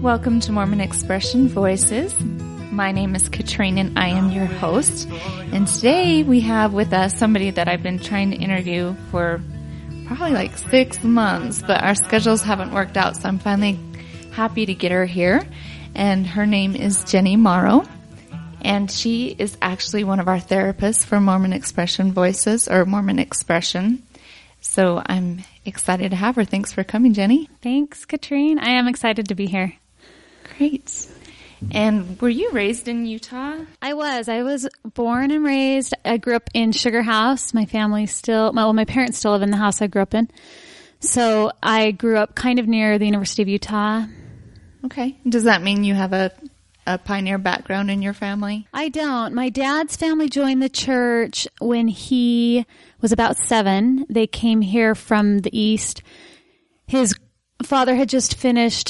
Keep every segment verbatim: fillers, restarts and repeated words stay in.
Welcome to Mormon Expression Voices. My name is Katrine and I am your host. And today we have with us somebody that I've been trying to interview for probably like six months, but our schedules haven't worked out, so I'm finally happy to get her here. And her name is Jenny Morrow. And she is actually one of our therapists for Mormon Expression Voices, or Mormon Expression. So I'm excited to have her. Thanks for coming, Jenny. Thanks, Katrine. I am excited to be here. Great. And were you raised in Utah? I was. I was born and raised. I grew up in Sugar House. My family still, well, my parents still live in the house I grew up in. So I grew up kind of near the University of Utah. Okay. Does that mean you have a, a pioneer background in your family? I don't. My dad's family joined the church when he was about seven. They came here from the East. His father had just finished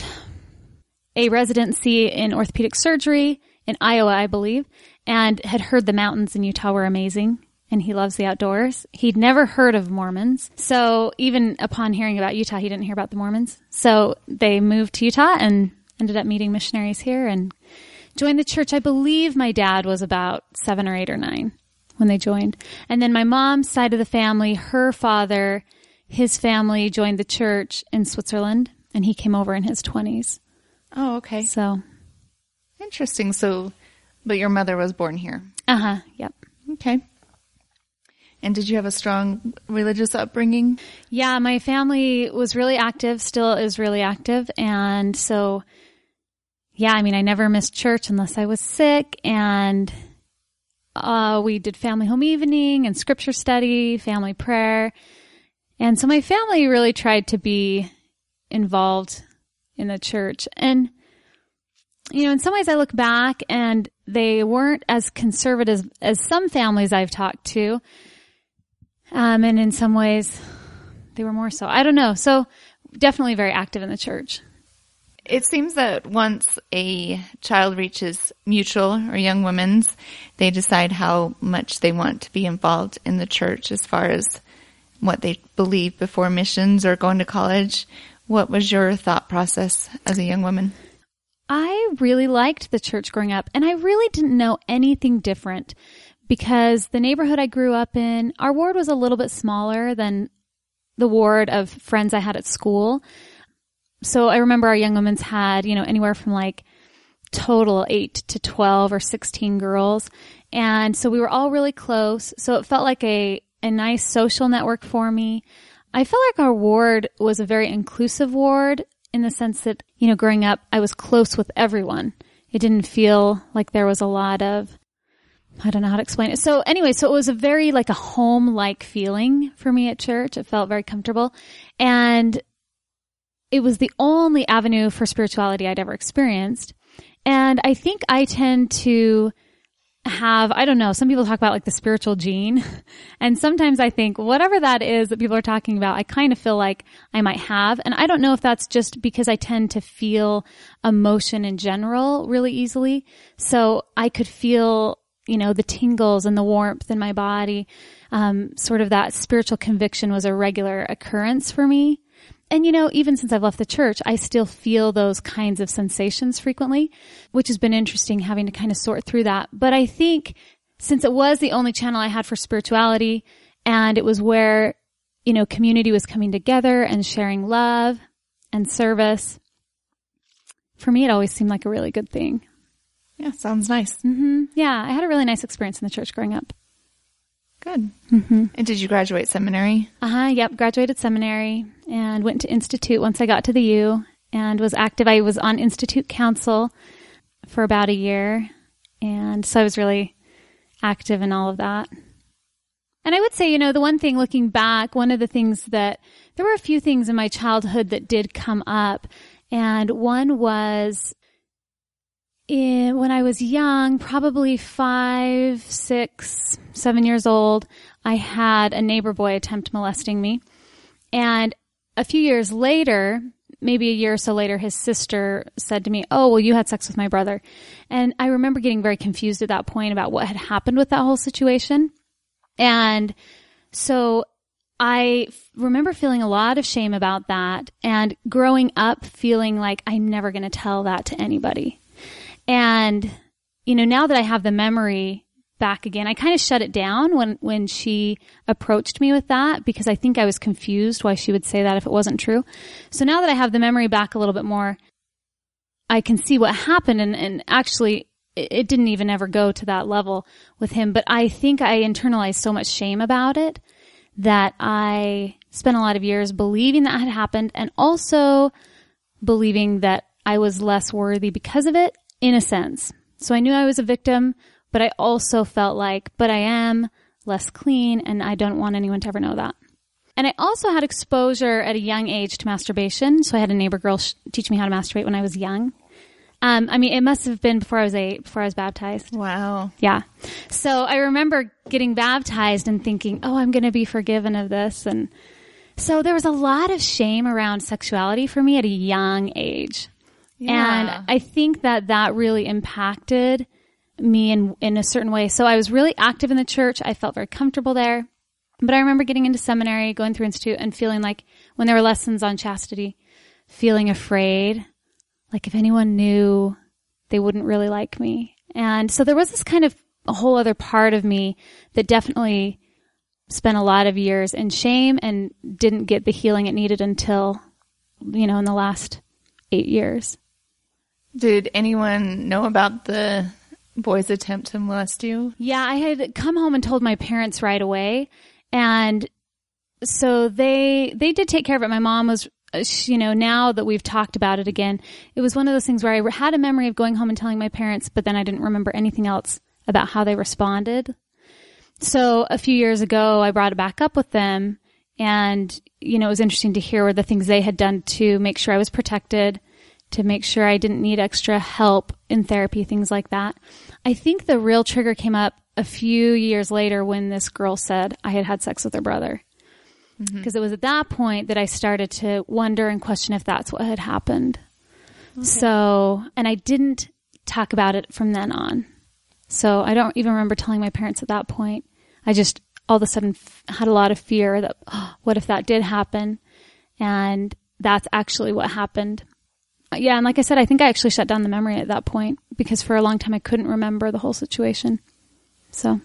a residency in orthopedic surgery in Iowa, I believe, and had heard the mountains in Utah were amazing, and he loves the outdoors. He'd never heard of Mormons, so even upon hearing about Utah, he didn't hear about the Mormons. So they moved to Utah and ended up meeting missionaries here and joined the church. I believe my dad was about seven or eight or nine when they joined. And then my mom's side of the family, her father, his family joined the church in Switzerland, and he came over in his twenties. Oh, okay. So interesting. So, but your mother was born here. Uh-huh. Yep. Okay. And did you have a strong religious upbringing? Yeah, my family was really active, still is really active. And so, yeah, I mean, I never missed church unless I was sick. And uh, we did family home evening and scripture study, family prayer. And so my family really tried to be involved in the church. And, you know, in some ways I look back and they weren't as conservative as some families I've talked to. Um, and in some ways they were more so. I don't know. So definitely very active in the church. It seems that once a child reaches mutual or young women's, they decide how much they want to be involved in the church as far as what they believe before missions or going to college. What was your thought process as a young woman? I really liked the church growing up, and I really didn't know anything different because the neighborhood I grew up in, our ward was a little bit smaller than the ward of friends I had at school. So I remember our young women's had, you know, anywhere from like total eight to twelve or sixteen girls. And so we were all really close. So it felt like a, a nice social network for me. I felt like our ward was a very inclusive ward in the sense that, you know, growing up, I was close with everyone. It didn't feel like there was a lot of, I don't know how to explain it. So anyway, so it was a very like a home-like feeling for me at church. It felt very comfortable. And it was the only avenue for spirituality I'd ever experienced. And I think I tend to have, I don't know, some people talk about like the spiritual gene. And sometimes I think whatever that is that people are talking about, I kind of feel like I might have. And I don't know if that's just because I tend to feel emotion in general really easily. So I could feel, you know, the tingles and the warmth in my body. Um, sort of that spiritual conviction was a regular occurrence for me. And, you know, even since I've left the church, I still feel those kinds of sensations frequently, which has been interesting having to kind of sort through that. But I think since it was the only channel I had for spirituality and it was where, you know, community was coming together and sharing love and service, for me, it always seemed like a really good thing. Yeah, sounds nice. Mm-hmm. Yeah, I had a really nice experience in the church growing up. Good. Mm-hmm. And did you graduate seminary? Uh-huh, yep, graduated seminary and went to Institute once I got to the U and was active. I was on Institute Council for about a year, and so I was really active in all of that. And I would say, you know, the one thing looking back, one of the things that, there were a few things in my childhood that did come up, and one was In, when I was young, probably five, six, seven years old, I had a neighbor boy attempt molesting me. And a few years later, maybe a year or so later, his sister said to me, "Oh, well, you had sex with my brother." And I remember getting very confused at that point about what had happened with that whole situation. And so I f- remember feeling a lot of shame about that, and growing up feeling like I'm never going to tell that to anybody. And, you know, now that I have the memory back again, I kind of shut it down when, when she approached me with that, because I think I was confused why she would say that if it wasn't true. So now that I have the memory back a little bit more, I can see what happened, and, and actually it, it didn't even ever go to that level with him. But I think I internalized so much shame about it that I spent a lot of years believing that had happened, and also believing that I was less worthy because of it, in a sense. So I knew I was a victim, but I also felt like, but I am less clean, and I don't want anyone to ever know that. And I also had exposure at a young age to masturbation. So I had a neighbor girl sh- teach me how to masturbate when I was young. Um, I mean, it must have been before I was eight, before I was baptized. Wow. Yeah. So I remember getting baptized and thinking, oh, I'm going to be forgiven of this. And so there was a lot of shame around sexuality for me at a young age. Yeah. And I think that that really impacted me in, in a certain way. So I was really active in the church. I felt very comfortable there. But I remember getting into seminary, going through institute, and feeling like when there were lessons on chastity, feeling afraid. Like if anyone knew, they wouldn't really like me. And so there was this kind of a whole other part of me that definitely spent a lot of years in shame and didn't get the healing it needed until, you know, in the last eight years. Did anyone know about the boy's attempt to molest you? Yeah, I had come home and told my parents right away. And so they, they did take care of it. My mom was, you know, now that we've talked about it again, it was one of those things where I had a memory of going home and telling my parents, but then I didn't remember anything else about how they responded. So a few years ago, I brought it back up with them, and, you know, it was interesting to hear the things they had done to make sure I was protected, to make sure I didn't need extra help in therapy, things like that. I think the real trigger came up a few years later when this girl said I had had sex with her brother. Because mm-hmm. it was at that point that I started to wonder and question if that's what had happened. Okay. So, and I didn't talk about it from then on. So I don't even remember telling my parents at that point. I just all of a sudden f- had a lot of fear that, oh, what if that did happen? And that's actually what happened. Yeah, and like I said, I think I actually shut down the memory at that point, because for a long time I couldn't remember the whole situation. So,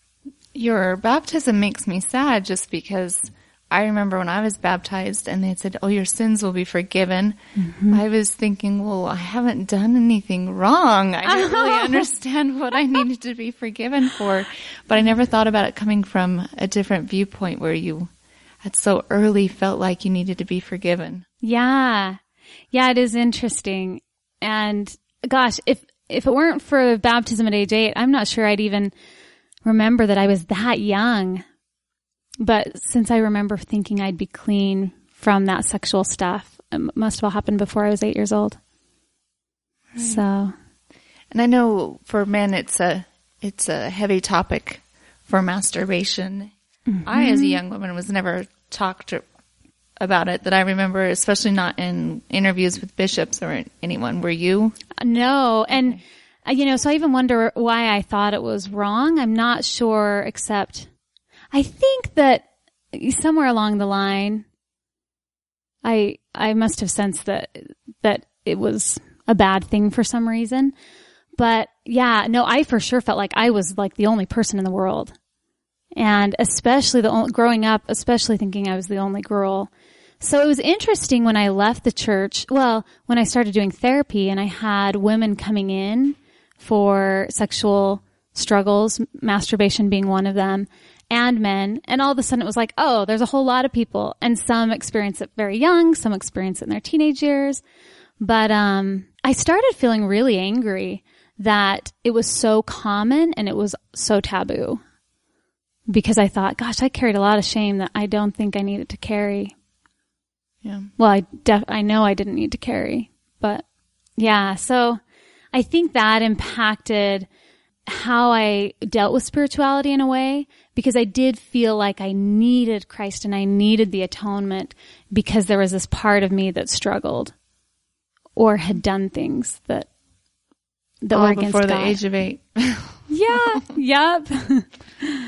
your baptism makes me sad, just because I remember when I was baptized and they said, oh, your sins will be forgiven. Mm-hmm. I was thinking, well, I haven't done anything wrong. I didn't really understand what I needed to be forgiven for. But I never thought about it coming from a different viewpoint, where you at so early felt like you needed to be forgiven. Yeah. Yeah, it is interesting. And gosh, if, if it weren't for baptism at age eight, I'm not sure I'd even remember that I was that young. But since I remember thinking I'd be clean from that sexual stuff, it must have all happened before I was eight years old. Right. So, and I know for men, it's a, it's a heavy topic for masturbation. Mm-hmm. I, as a young woman, was never talked about it that I remember, especially not in interviews with bishops or anyone. Were you? No. And, okay. you know, so I even wonder why I thought it was wrong. I'm not sure, except I think that somewhere along the line, I, I must have sensed that, that it was a bad thing for some reason. But yeah, no, I for sure felt like I was like the only person in the world. And especially the only, growing up, especially thinking I was the only girl. So it was interesting when I left the church, well, when I started doing therapy and I had women coming in for sexual struggles, masturbation being one of them, and men, and all of a sudden it was like, oh, there's a whole lot of people, and some experience it very young, some experience it in their teenage years. But um I started feeling really angry that it was so common and it was so taboo, because I thought, gosh, I carried a lot of shame that I don't think I needed to carry. Yeah. Well, I def- I know I didn't need to carry, but yeah. So I think that impacted how I dealt with spirituality in a way, because I did feel like I needed Christ and I needed the atonement, because there was this part of me that struggled or had done things that that All were against before God. The age of eight. Yeah. Yep.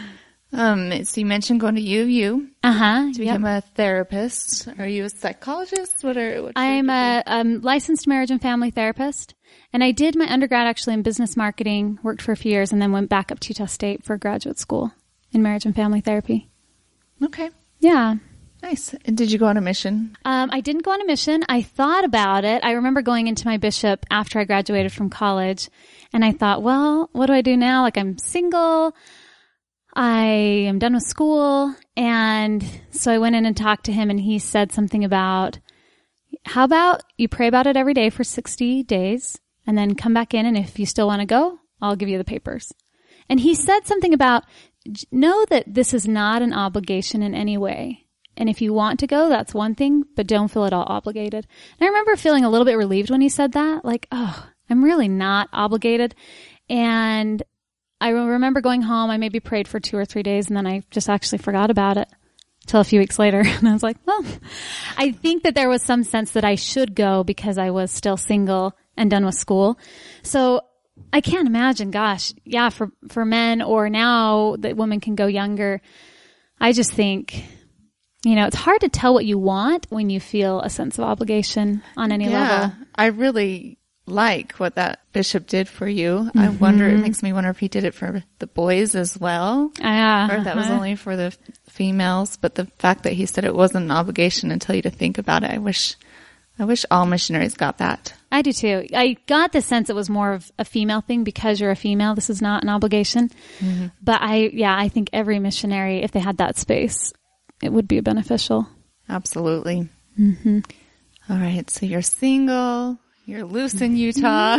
Um, so you mentioned going to U of U Uh-huh. to become a therapist. Are you a psychologist? What are, what's I'm your a um, licensed marriage and family therapist. And I did my undergrad actually in business marketing, worked for a few years, and then went back up to Utah State for graduate school in marriage and family therapy. Okay. Yeah. Nice. And did you go on a mission? Um, I didn't go on a mission. I thought about it. I remember going into my bishop after I graduated from college, and I thought, well, what do I do now? Like, I'm single. I am done with school. And so I went in and talked to him, and he said something about, how about you pray about it every day for sixty days and then come back in, and if you still want to go, I'll give you the papers. And he said something about, know that this is not an obligation in any way. And if you want to go, that's one thing, but don't feel at all obligated. And I remember feeling a little bit relieved when he said that, like, oh, I'm really not obligated. And I remember going home, I maybe prayed for two or three days, and then I just actually forgot about it until a few weeks later. And I was like, well, I think that there was some sense that I should go because I was still single and done with school. So I can't imagine, gosh, yeah, for, for men, or now that women can go younger. I just think, you know, it's hard to tell what you want when you feel a sense of obligation on any yeah, level. I really like what that bishop did for you. Mm-hmm. I wonder, it makes me wonder if he did it for the boys as well. Yeah. Or if that was only for the females. But the fact that he said it wasn't an obligation to tell you to think about it, I wish, I wish all missionaries got that. I do too. I got the sense it was more of a female thing because you're a female. This is not an obligation. Mm-hmm. But I, yeah, I think every missionary, if they had that space, it would be beneficial. Absolutely. Mm-hmm. All right. So you're single. You're loose in Utah.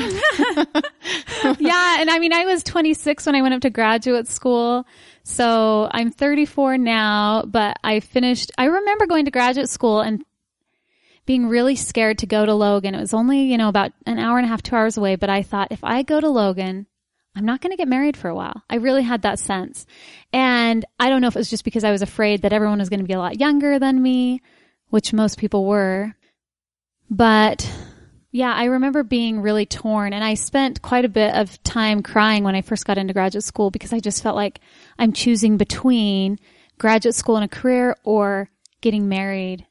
Yeah. And I mean, I was twenty-six when I went up to graduate school. So I'm thirty-four now, but I finished, I remember going to graduate school and being really scared to go to Logan. It was only, you know, about an hour and a half, two hours away. But I thought, if I go to Logan, I'm not going to get married for a while. I really had that sense. And I don't know if it was just because I was afraid that everyone was going to be a lot younger than me, which most people were. But yeah, I remember being really torn, and I spent quite a bit of time crying when I first got into graduate school because I just felt like I'm choosing between graduate school and a career or getting married.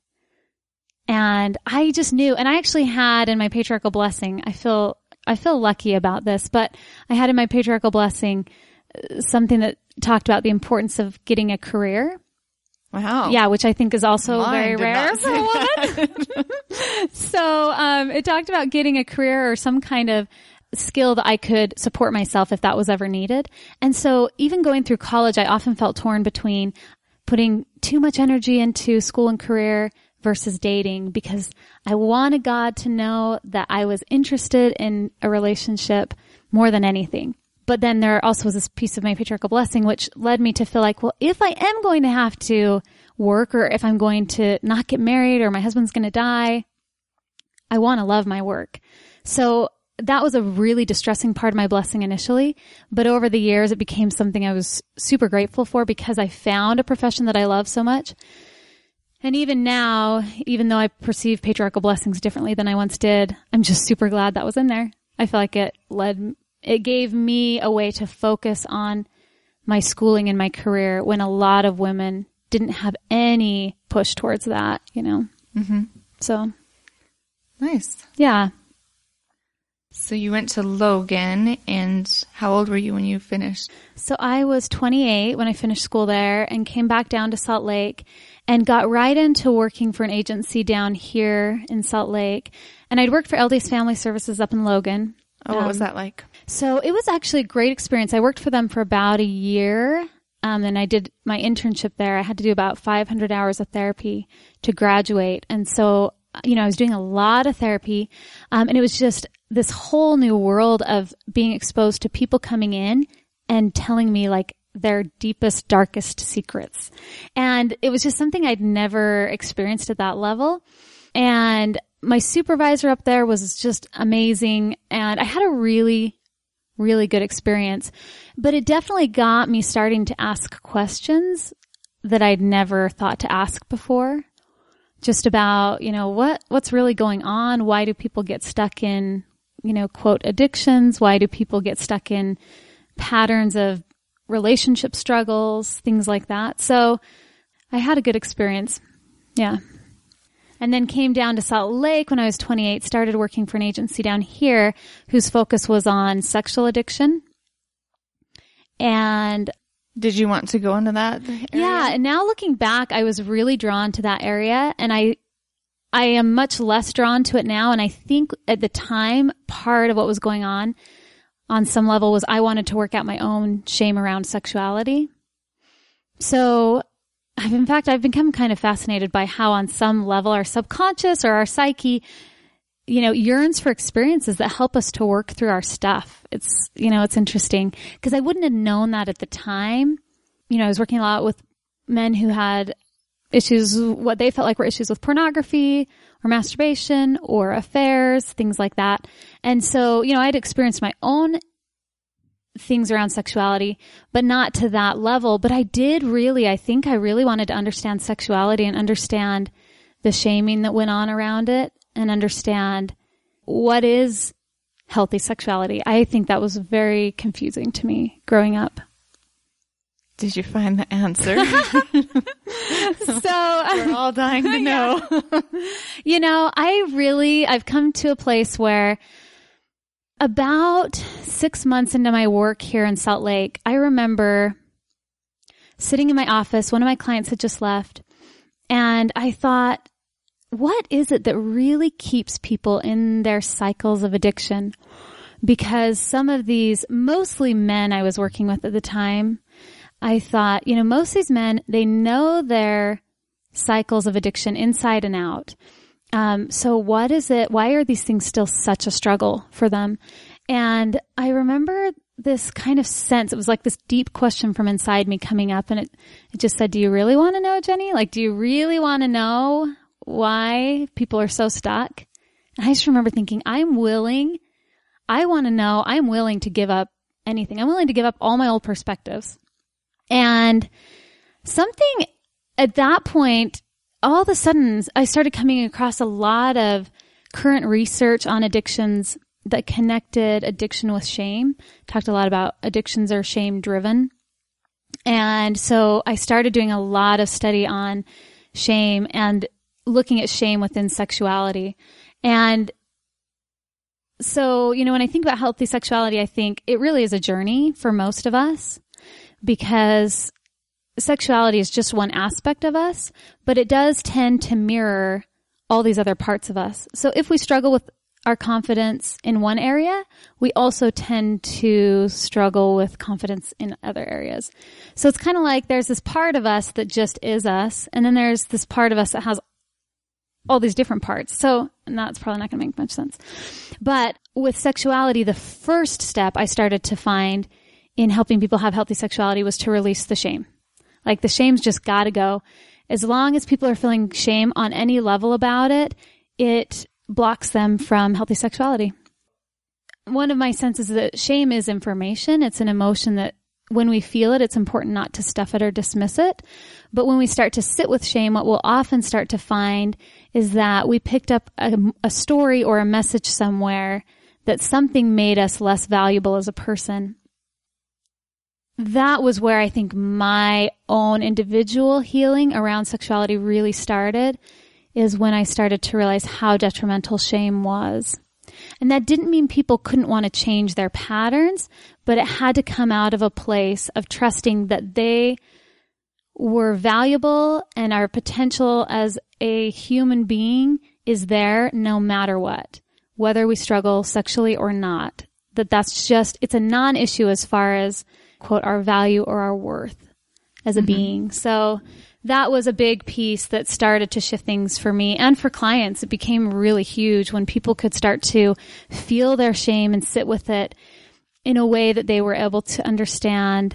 And I just knew, and I actually had in my patriarchal blessing, I feel, I feel lucky about this, but I had in my patriarchal blessing something that talked about the importance of getting a career. Wow. Yeah, which I think is also Mine very rare for a woman. So um, it talked about getting a career or some kind of skill that I could support myself if that was ever needed. And so even going through college, I often felt torn between putting too much energy into school and career versus dating, because I wanted God to know that I was interested in a relationship more than anything. But then there also was this piece of my patriarchal blessing, which led me to feel like, well, if I am going to have to work, or if I'm going to not get married, or my husband's going to die, I want to love my work. So that was a really distressing part of my blessing initially. But over the years, it became something I was super grateful for because I found a profession that I love so much. And even now, even though I perceive patriarchal blessings differently than I once did, I'm just super glad that was in there. I feel like it led It gave me a way to focus on my schooling and my career when a lot of women didn't have any push towards that, you know. Mm-hmm. So. Nice. Yeah. So you went to Logan, and how old were you when you finished? So I was twenty-eight when I finished school there and came back down to Salt Lake and got right into working for an agency down here in Salt Lake. And I'd worked for L D S Family Services up in Logan. Oh, what um, was that like? So it was actually a great experience. I worked for them for about a year. Um, and I did my internship there. I had to do about five hundred hours of therapy to graduate. And so, you know, I was doing a lot of therapy. Um, and it was just this whole new world of being exposed to people coming in and telling me like their deepest, darkest secrets. And it was just something I'd never experienced at that level. And my supervisor up there was just amazing. And I had a really, really good experience, but it definitely got me starting to ask questions that I'd never thought to ask before. Just about, you know, what, what's really going on? Why do people get stuck in, you know, quote, addictions? Why do people get stuck in patterns of relationship struggles, things like that. So I had a good experience. Yeah. And then came down to Salt Lake when I was twenty-eight, started working for an agency down here whose focus was on sexual addiction. And did you want to go into that area? Yeah. And now looking back, I was really drawn to that area, and I, I am much less drawn to it now. And I think at the time, part of what was going on on some level was I wanted to work out my own shame around sexuality. So I've, in fact, I've become kind of fascinated by how on some level our subconscious or our psyche, you know, yearns for experiences that help us to work through our stuff. It's, you know, it's interesting because I wouldn't have known that at the time. You know, I was working a lot with men who had issues, what they felt like were issues with pornography or masturbation or affairs, things like that. And so, you know, I'd experienced my own things around sexuality, but not to that level. But I did really, I think I really wanted to understand sexuality and understand the shaming that went on around it and understand what is healthy sexuality. I think that was very confusing to me growing up. Did you find the answer? So we're all dying to know. Yeah. You know, I really, I've come to a place where about six months into my work here in Salt Lake, I remember sitting in my office. One of my clients had just left, and I thought, what is it that really keeps people in their cycles of addiction? Because some of these, mostly men I was working with at the time, I thought, you know, most of these men, they know their cycles of addiction inside and out. Um, so what is it? Why are these things still such a struggle for them? And I remember this kind of sense, it was like this deep question from inside me coming up, and it, it just said, do you really want to know, Jenny? Like, do you really want to know why people are so stuck? And I just remember thinking, I'm willing, I want to know, I'm willing to give up anything. I'm willing to give up all my old perspectives. And something at that point, all of a sudden, I started coming across a lot of current research on addictions that connected addiction with shame. Talked a lot about addictions are shame driven. And so I started doing a lot of study on shame and looking at shame within sexuality. And so, you know, when I think about healthy sexuality, I think it really is a journey for most of us, because sexuality is just one aspect of us, but it does tend to mirror all these other parts of us. So if we struggle with our confidence in one area, we also tend to struggle with confidence in other areas. So it's kind of like there's this part of us that just is us, and then there's this part of us that has all these different parts. So, and that's probably not going to make much sense. But with sexuality, the first step I started to find in helping people have healthy sexuality was to release the shame. Like, the shame's just got to go. As long as people are feeling shame on any level about it, it blocks them from healthy sexuality. One of my senses is that shame is information. It's an emotion that when we feel it, it's important not to stuff it or dismiss it. But when we start to sit with shame, what we'll often start to find is that we picked up a, a story or a message somewhere that something made us less valuable as a person. That was where I think my own individual healing around sexuality really started, is when I started to realize how detrimental shame was. And that didn't mean people couldn't want to change their patterns, but it had to come out of a place of trusting that they were valuable and our potential as a human being is there no matter what, whether we struggle sexually or not. That that's just, it's a non-issue as far as, quote, our value or our worth as a mm-hmm. being. So that was a big piece that started to shift things for me and for clients. It became really huge when people could start to feel their shame and sit with it in a way that they were able to understand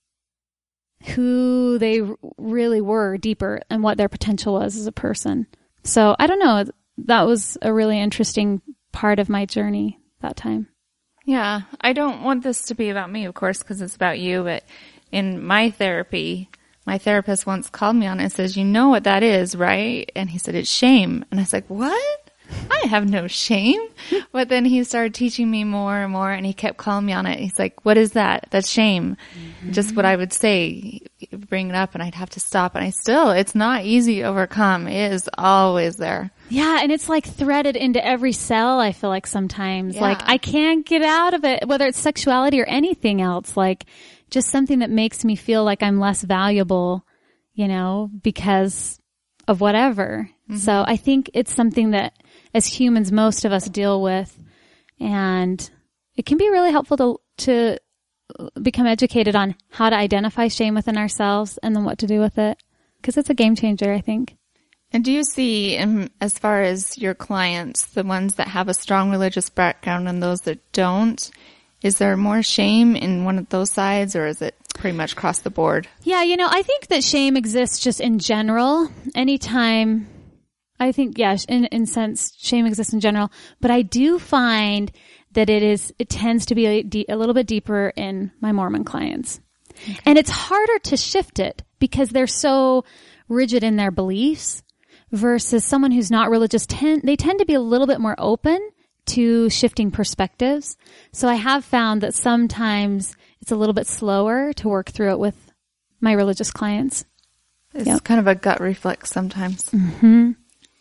who they really were deeper and what their potential was as a person. So I don't know. That was a really interesting part of my journey that time. Yeah. I don't want this to be about me, of course, because it's about you. But in my therapy, my therapist once called me on it and says, you know what that is, right? And he said, it's shame. And I was like, what? I I have no shame. But then he started teaching me more and more, and he kept calling me on it. He's like, what is that? That's shame. Mm-hmm. Just what I would say, bring it up, and I'd have to stop. And I still, it's not easy to overcome. It is always there. Yeah, and it's like threaded into every cell, I feel like sometimes. Yeah. Like, I can't get out of it, whether it's sexuality or anything else. Like, just something that makes me feel like I'm less valuable, you know, because of whatever. Mm-hmm. So I think it's something that as humans, most of us deal with, and it can be really helpful to, to become educated on how to identify shame within ourselves and then what to do with it. Because it's a game changer, I think. And do you see, um, as far as your clients, the ones that have a strong religious background and those that don't, is there more shame in one of those sides, or is it pretty much across the board? Yeah, you know, I think that shame exists just in general. Anytime, I think, yeah, in, in sense, shame exists in general. But I do find that it is, it tends to be a, de- a little bit deeper in my Mormon clients. Okay. And it's harder to shift it because they're so rigid in their beliefs versus someone who's not religious. Tend, they tend to be a little bit more open to shifting perspectives. So I have found that sometimes it's a little bit slower to work through it with my religious clients. It's yep. kind of a gut reflex sometimes. Mm-hmm.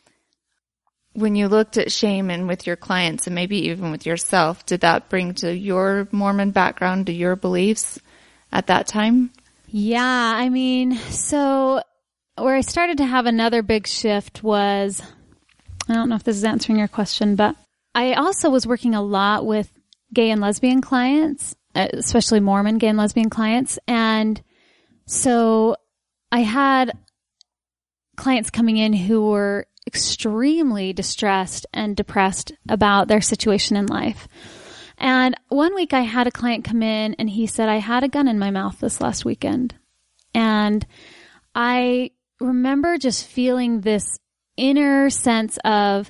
When you looked at shame and with your clients and maybe even with yourself, did that bring to your Mormon background, to your beliefs at that time? Yeah, I mean, so where I started to have another big shift was, I don't know if this is answering your question, but I also was working a lot with gay and lesbian clients, especially Mormon gay and lesbian clients. And so I had clients coming in who were extremely distressed and depressed about their situation in life. And one week I had a client come in and he said, I had a gun in my mouth this last weekend. And I remember just feeling this inner sense of,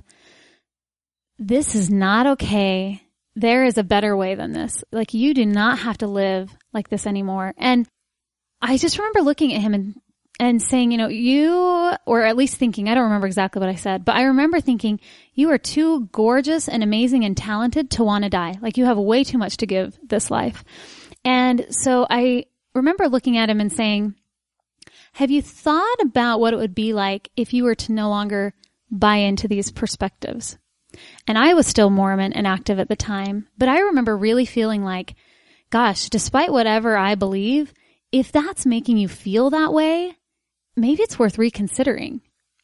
this is not okay. There is a better way than this. Like, you do not have to live like this anymore. And I just remember looking at him and, and saying, you know, you, or at least thinking, I don't remember exactly what I said, but I remember thinking, you are too gorgeous and amazing and talented to want to die. Like, you have way too much to give this life. And so I remember looking at him and saying, have you thought about what it would be like if you were to no longer buy into these perspectives? And I was still Mormon and active at the time, but I remember really feeling like, gosh, despite whatever I believe, if that's making you feel that way, maybe it's worth reconsidering.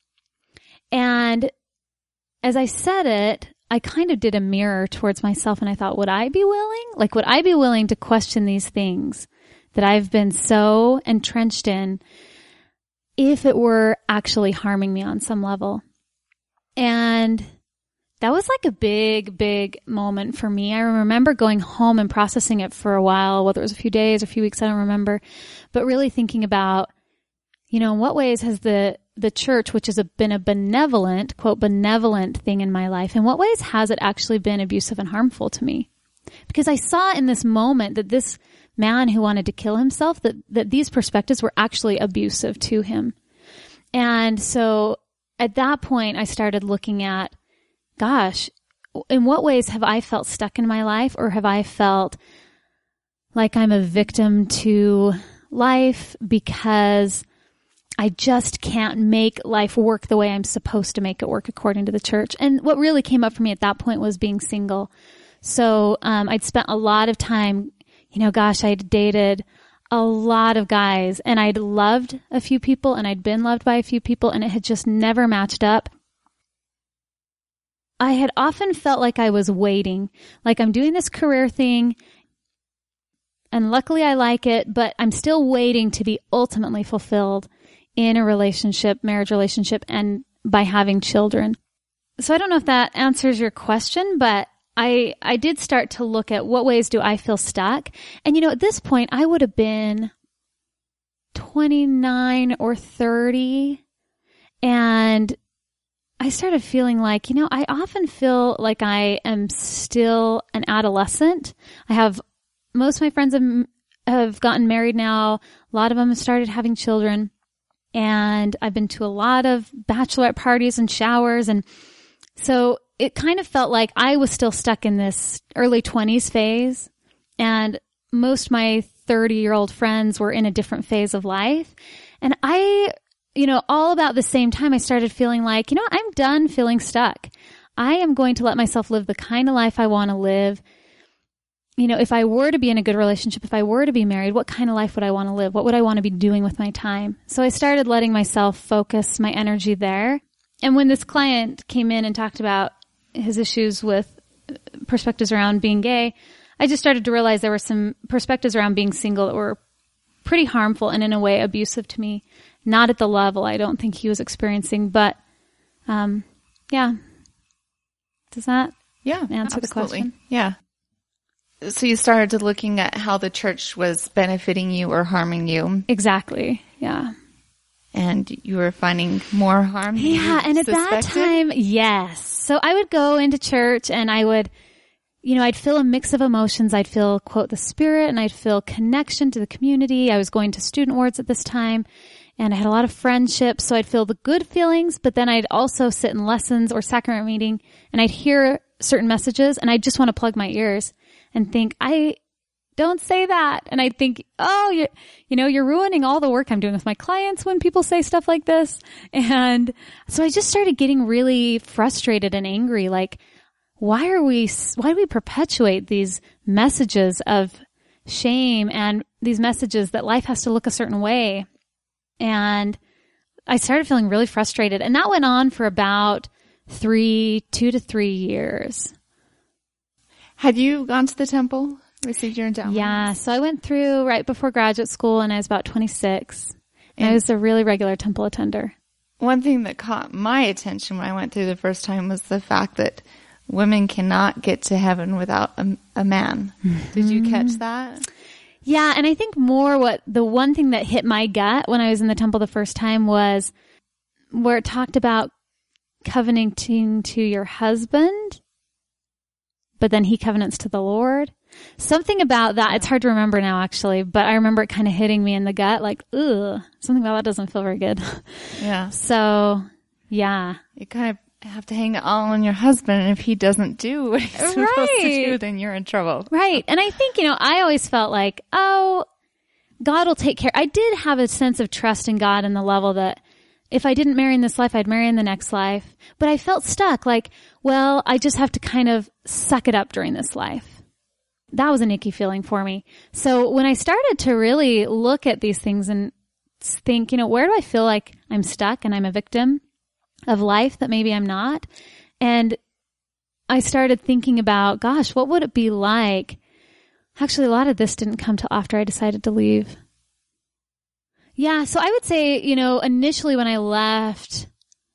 And as I said it, I kind of did a mirror towards myself and I thought, would I be willing? Like, would I be willing to question these things that I've been so entrenched in if it were actually harming me on some level? And that was like a big, big moment for me. I remember going home and processing it for a while, whether it was a few days or a few weeks, I don't remember, but really thinking about, you know, in what ways has the, the church, which has a, been a benevolent, quote, benevolent thing in my life, in what ways has it actually been abusive and harmful to me? Because I saw in this moment that this man who wanted to kill himself, that, that these perspectives were actually abusive to him. And so at that point, I started looking at, gosh, in what ways have I felt stuck in my life, or have I felt like I'm a victim to life because I just can't make life work the way I'm supposed to make it work according to the church? And what really came up for me at that point was being single. So um, I'd spent a lot of time, you know, gosh, I'd dated a lot of guys and I'd loved a few people and I'd been loved by a few people and it had just never matched up. I had often felt like I was waiting, like I'm doing this career thing and luckily I like it, but I'm still waiting to be ultimately fulfilled in a relationship, marriage relationship, and by having children. So I don't know if that answers your question, but I, I did start to look at what ways do I feel stuck. And, you know, at this point, I would have been twenty-nine or thirty. And I started feeling like, you know, I often feel like I am still an adolescent. I have, most of my friends have, have gotten married now. A lot of them have started having children. And I've been to a lot of bachelorette parties and showers. And so it kind of felt like I was still stuck in this early twenties phase, and most of my thirty-year-old friends were in a different phase of life. And I, you know, all about the same time, I started feeling like, you know, I'm done feeling stuck. I am going to let myself live the kind of life I want to live. You know, if I were to be in a good relationship, if I were to be married, what kind of life would I want to live? What would I want to be doing with my time? So I started letting myself focus my energy there. And when this client came in and talked about his issues with perspectives around being gay, I just started to realize there were some perspectives around being single that were pretty harmful and in a way abusive to me. Not at the level I don't think he was experiencing, but um, yeah. Does that yeah, answer absolutely. the question? Yeah. So you started to looking at how the church was benefiting you or harming you. Exactly. Yeah. And you were finding more harm than Yeah, you and at suspected? that time, yes. So I would go into church and I would, you know, I'd feel a mix of emotions. I'd feel, quote, the Spirit, and I'd feel connection to the community. I was going to student wards at this time, and I had a lot of friendships, so I'd feel the good feelings, but then I'd also sit in lessons or sacrament meeting, and I'd hear certain messages, and I'd just want to plug my ears and think, I don't say that. And I'd think, oh, you, you know, you're ruining all the work I'm doing with my clients when people say stuff like this. And so I just started getting really frustrated and angry. Like, why are we, why do we perpetuate these messages of shame and these messages that life has to look a certain way? And I started feeling really frustrated. And that went on for about three, two to three years. Had you gone to the temple? Received your endowment? Yeah. So I went through right before graduate school, and I was about twenty-six. And I was a really regular temple attender. One thing that caught my attention when I went through the first time was the fact that women cannot get to heaven without a, a man. Mm-hmm. Did you catch that? Yeah. And I think more what the one thing that hit my gut when I was in the temple the first time was where it talked about covenanting to your husband, but then he covenants to the Lord. Something about that, it's hard to remember now actually, but I remember it kind of hitting me in the gut, like, ugh, something about that doesn't feel very good. Yeah. So, yeah. You kind of have to hang it all on your husband, and if he doesn't do what he's supposed right. to do, then you're in trouble. Right. And I think, you know, I always felt like, oh, God will take care. I did have a sense of trust in God in the level that if I didn't marry in this life, I'd marry in the next life. But I felt stuck, like, well, I just have to kind of suck it up during this life. That was an icky feeling for me. So when I started to really look at these things and think, you know, where do I feel like I'm stuck and I'm a victim of life that maybe I'm not? And I started thinking about, gosh, what would it be like? Actually, a lot of this didn't come till after I decided to leave. Yeah, so I would say, you know, initially when I left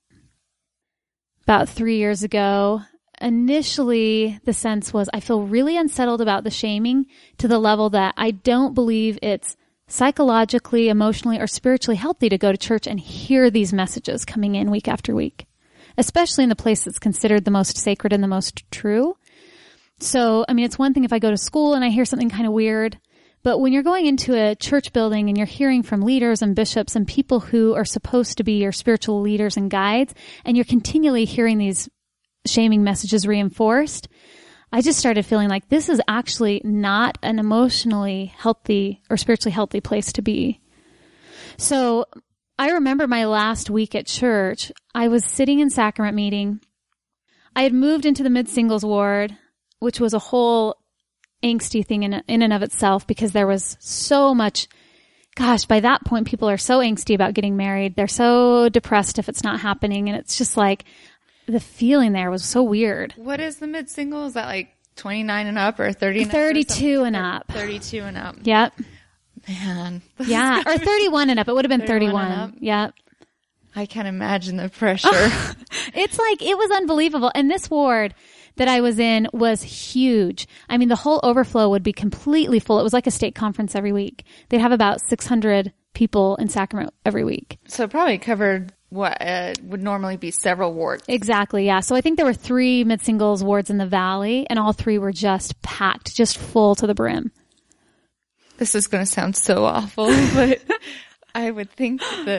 about three years ago, initially the sense was I feel really unsettled about the shaming to the level that I don't believe it's psychologically, emotionally, or spiritually healthy to go to church and hear these messages coming in week after week, especially in the place that's considered the most sacred and the most true. So, I mean, it's one thing if I go to school and I hear something kind of weird, but when you're going into a church building and you're hearing from leaders and bishops and people who are supposed to be your spiritual leaders and guides, and you're continually hearing these shaming messages reinforced, I just started feeling like this is actually not an emotionally healthy or spiritually healthy place to be. So I remember my last week at church, I was sitting in sacrament meeting. I had moved into the mid-singles ward, which was a whole angsty thing in, in and of itself because there was so much, gosh, by that point, people are so angsty about getting married. They're so depressed if it's not happening. And it's just like, the feeling there was so weird. What is the mid-single? Is that like twenty-nine and up or thirty and thirty-two up? and up. thirty-two and up. Yep. Man. Yeah. Or thirty-one and up. It would have been thirty-one. Yep. I can't imagine the pressure. It's like, it was unbelievable. And this ward that I was in was huge. I mean, the whole overflow would be completely full. It was like a state conference every week. They'd have about six hundred people in sacrament every week. So it probably covered what uh, would normally be several wards. Exactly, yeah. So I think there were three mid-singles wards in the valley, and all three were just packed, just full to the brim. This is going to sound so awful, but I would think the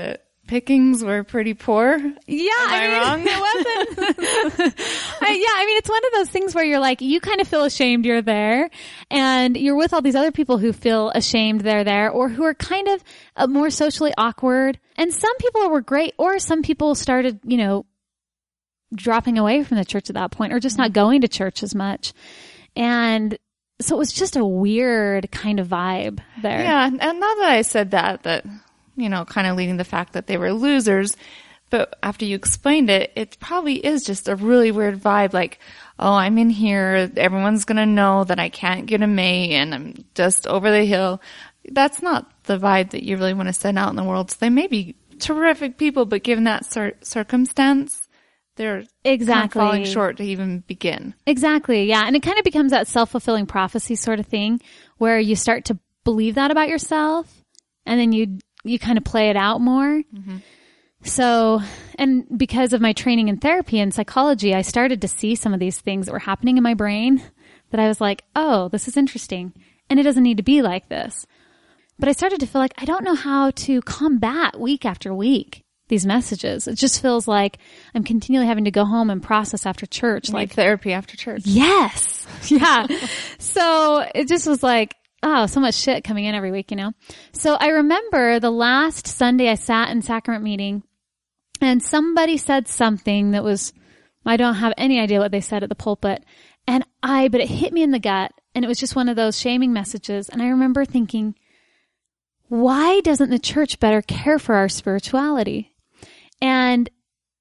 pickings were pretty poor. Yeah, Am I, I mean, wrong? It wasn't. I, yeah, I mean, it's one of those things where you're like, you kind of feel ashamed you're there, and you're with all these other people who feel ashamed they're there, or who are kind of uh, more socially awkward. And some people were great, or some people started, you know, dropping away from the church at that point, or just not going to church as much. And so it was just a weird kind of vibe there. Yeah, and now that I said that, that, you know, kind of leading the fact that they were losers, but after you explained it, it probably is just a really weird vibe, like, oh, I'm in here, everyone's gonna know that I can't get a May, and I'm just over the hill. That's not the vibe that you really want to send out in the world. So they may be terrific people, but given that cir- circumstance, they're exactly kind of falling short to even begin. Exactly, yeah. And it kind of becomes that self-fulfilling prophecy sort of thing where you start to believe that about yourself, and then you you kind of play it out more. Mm-hmm. So, and because of my training in therapy and psychology, I started to see some of these things that were happening in my brain that I was like, oh, this is interesting. And it doesn't need to be like this. But I started to feel like I don't know how to combat week after week these messages. It just feels like I'm continually having to go home and process after church. You like need therapy after church. Yes. Yeah. So it just was like, oh, so much shit coming in every week, you know? So I remember the last Sunday I sat in sacrament meeting, and somebody said something that was, I don't have any idea what they said at the pulpit. And I, but it hit me in the gut, and it was just one of those shaming messages. And I remember thinking, why doesn't the church better care for our spirituality? And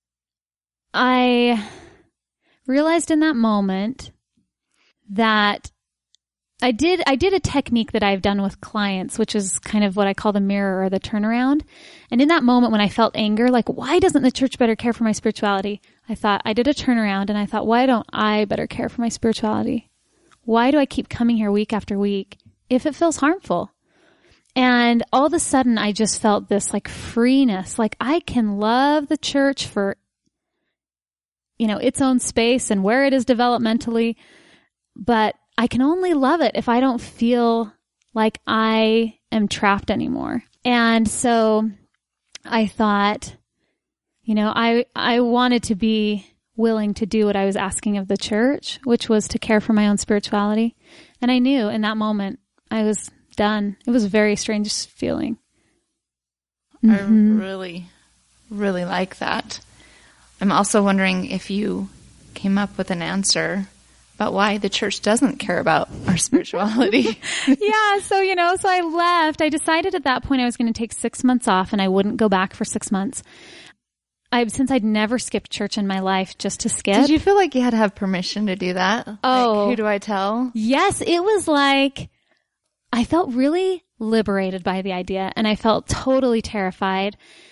I realized in that moment that I did, I did a technique that I've done with clients, which is kind of what I call the mirror or the turnaround. And in that moment when I felt anger, like, why doesn't the church better care for my spirituality? I thought, I did a turnaround and I thought, why don't I better care for my spirituality? Why do I keep coming here week after week if it feels harmful? And all of a sudden I just felt this like freeness, like I can love the church for, you know, its own space and where it is developmentally, but I can only love it if I don't feel like I am trapped anymore. And so I thought, you know, I, I wanted to be willing to do what I was asking of the church, which was to care for my own spirituality. And I knew in that moment I was done. It was a very strange feeling. Mm-hmm. I really, really like that. I'm also wondering if you came up with an answer about why the church doesn't care about our spirituality. Yeah, so, you know, so I left. I decided at that point I was going to take six months off and I wouldn't go back for six months. I, since I'd never skipped church in my life just to skip. Did you feel like you had to have permission to do that? Oh. Like, who do I tell? Yes, it was like, I felt really liberated by the idea and I felt totally terrified.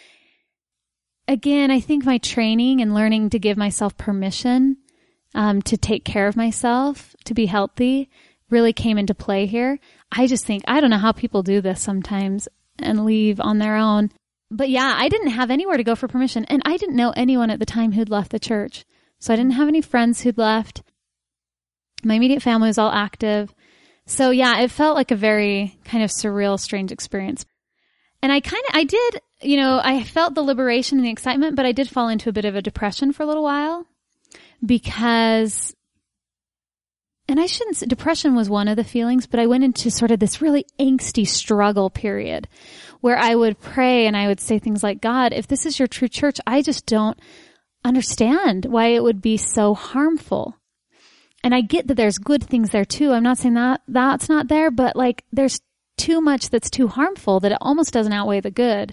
Again, I think my training and learning to give myself permission Um, to take care of myself, to be healthy, really came into play here. I just think, I don't know how people do this sometimes and leave on their own. But yeah, I didn't have anywhere to go for permission. And I didn't know anyone at the time who'd left the church. So I didn't have any friends who'd left. My immediate family was all active. So yeah, it felt like a very kind of surreal, strange experience. And I kind of, I did, you know, I felt the liberation and the excitement, but I did fall into a bit of a depression for a little while. Because, and I shouldn't say, depression was one of the feelings, but I went into sort of this really angsty struggle period where I would pray and I would say things like, God, if this is your true church, I just don't understand why it would be so harmful. And I get that there's good things there too. I'm not saying that that's not there, but like there's too much that's too harmful that it almost doesn't outweigh the good.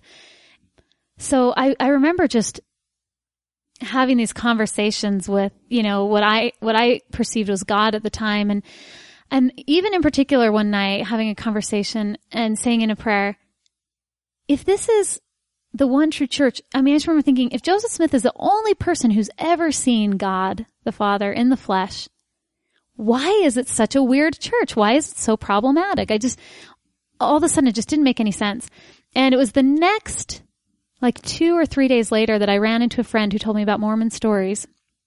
So I, I remember just having these conversations with, you know, what I, what I perceived was God at the time. And, and even in particular one night having a conversation and saying in a prayer, if this is the one true church, I mean, I just remember thinking, if Joseph Smith is the only person who's ever seen God, the Father, in the flesh, why is it such a weird church? Why is it so problematic? I just, all of a sudden it just didn't make any sense. And it was the next like two or three days later that I ran into a friend who told me about Mormon stories.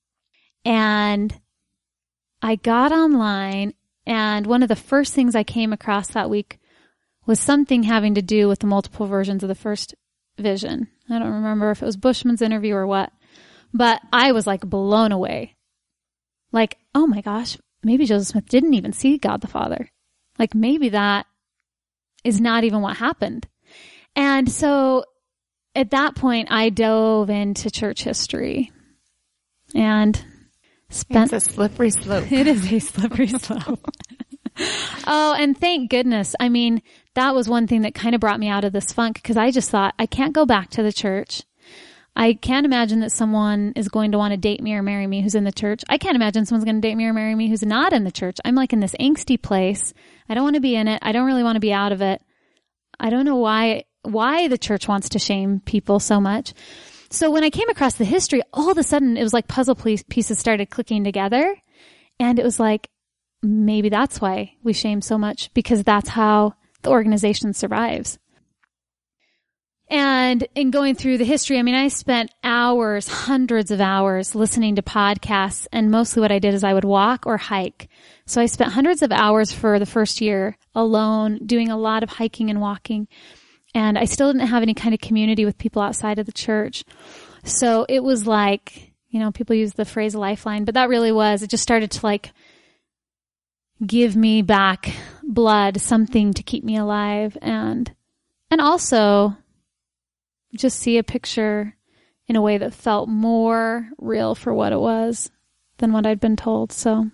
And I got online, and one of the first things I came across that week was something having to do with the multiple versions of the first vision. I don't remember if it was Bushman's interview or what, but I was like blown away. Like, oh my gosh, maybe Joseph Smith didn't even see God the Father. Like maybe that is not even what happened. And so at that point, I dove into church history and spent... It's a slippery slope. It is a slippery slope. Oh, and thank goodness. I mean, that was one thing that kind of brought me out of this funk because I just thought, I can't go back to the church. I can't imagine that someone is going to want to date me or marry me who's in the church. I can't imagine someone's going to date me or marry me who's not in the church. I'm like in this angsty place. I don't want to be in it. I don't really want to be out of it. I don't know why, why the church wants to shame people so much. So when I came across the history, all of a sudden it was like puzzle pieces started clicking together. And it was like, maybe that's why we shame so much, because that's how the organization survives. And in going through the history, I mean, I spent hours, hundreds of hours listening to podcasts, and mostly what I did is I would walk or hike. So I spent hundreds of hours for the first year alone, doing a lot of hiking and walking. And I still didn't have any kind of community with people outside of the church. So it was like, you know, people use the phrase lifeline, but that really was, it just started to like give me back blood, something to keep me alive. And, and also just see a picture in a way that felt more real for what it was than what I'd been told. So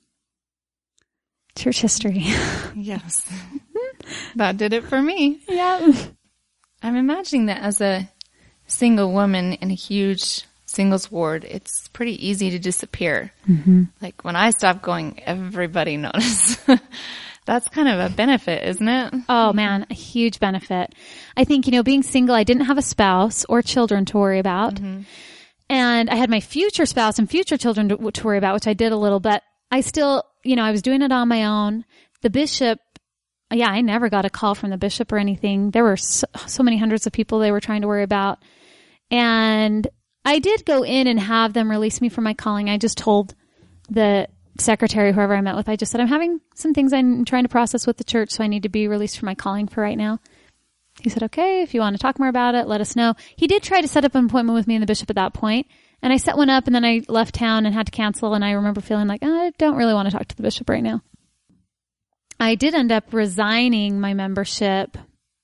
church history. Yes. That did it for me. Yeah. I'm imagining that as a single woman in a huge singles ward, it's pretty easy to disappear. Mm-hmm. Like when I stop going, everybody notices. That's kind of a benefit, isn't it? Oh man, a huge benefit. I think, you know, being single, I didn't have a spouse or children to worry about. Mm-hmm. And I had my future spouse and future children to, to worry about, which I did a little, but I still, you know, I was doing it on my own. The bishop, yeah, I never got a call from the bishop or anything. There were so, so many hundreds of people they were trying to worry about. And I did go in and have them release me from my calling. I just told the secretary, whoever I met with, I just said, I'm having some things I'm trying to process with the church, so I need to be released from my calling for right now. He said, okay, if you want to talk more about it, let us know. He did try to set up an appointment with me and the bishop at that point, and I set one up, and then I left town and had to cancel, and I remember feeling like, oh, I don't really want to talk to the bishop right now. I did end up resigning my membership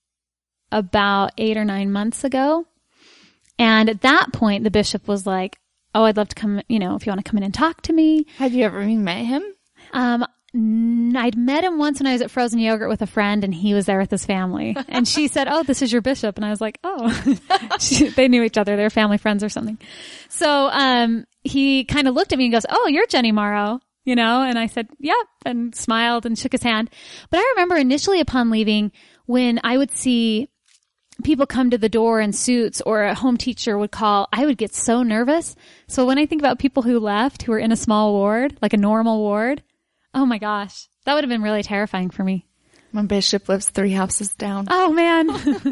about eight or nine months ago, and at that point, the bishop was like, oh, I'd love to come, you know, if you want to come in and talk to me. Had you ever met him? Um, n- I'd met him once when I was at Frozen Yogurt with a friend, and he was there with his family. And she said, oh, this is your bishop. And I was like, oh, she, they knew each other. They were family friends or something. So, um, he kind of looked at me and goes, oh, you're Jenny Morrow, you know? And I said, yep, and smiled and shook his hand. But I remember initially upon leaving, when I would see people come to the door in suits or a home teacher would call, I would get so nervous. So when I think about people who left, who were in a small ward, like a normal ward, oh my gosh, that would have been really terrifying for me. My bishop lives three houses down. Oh man.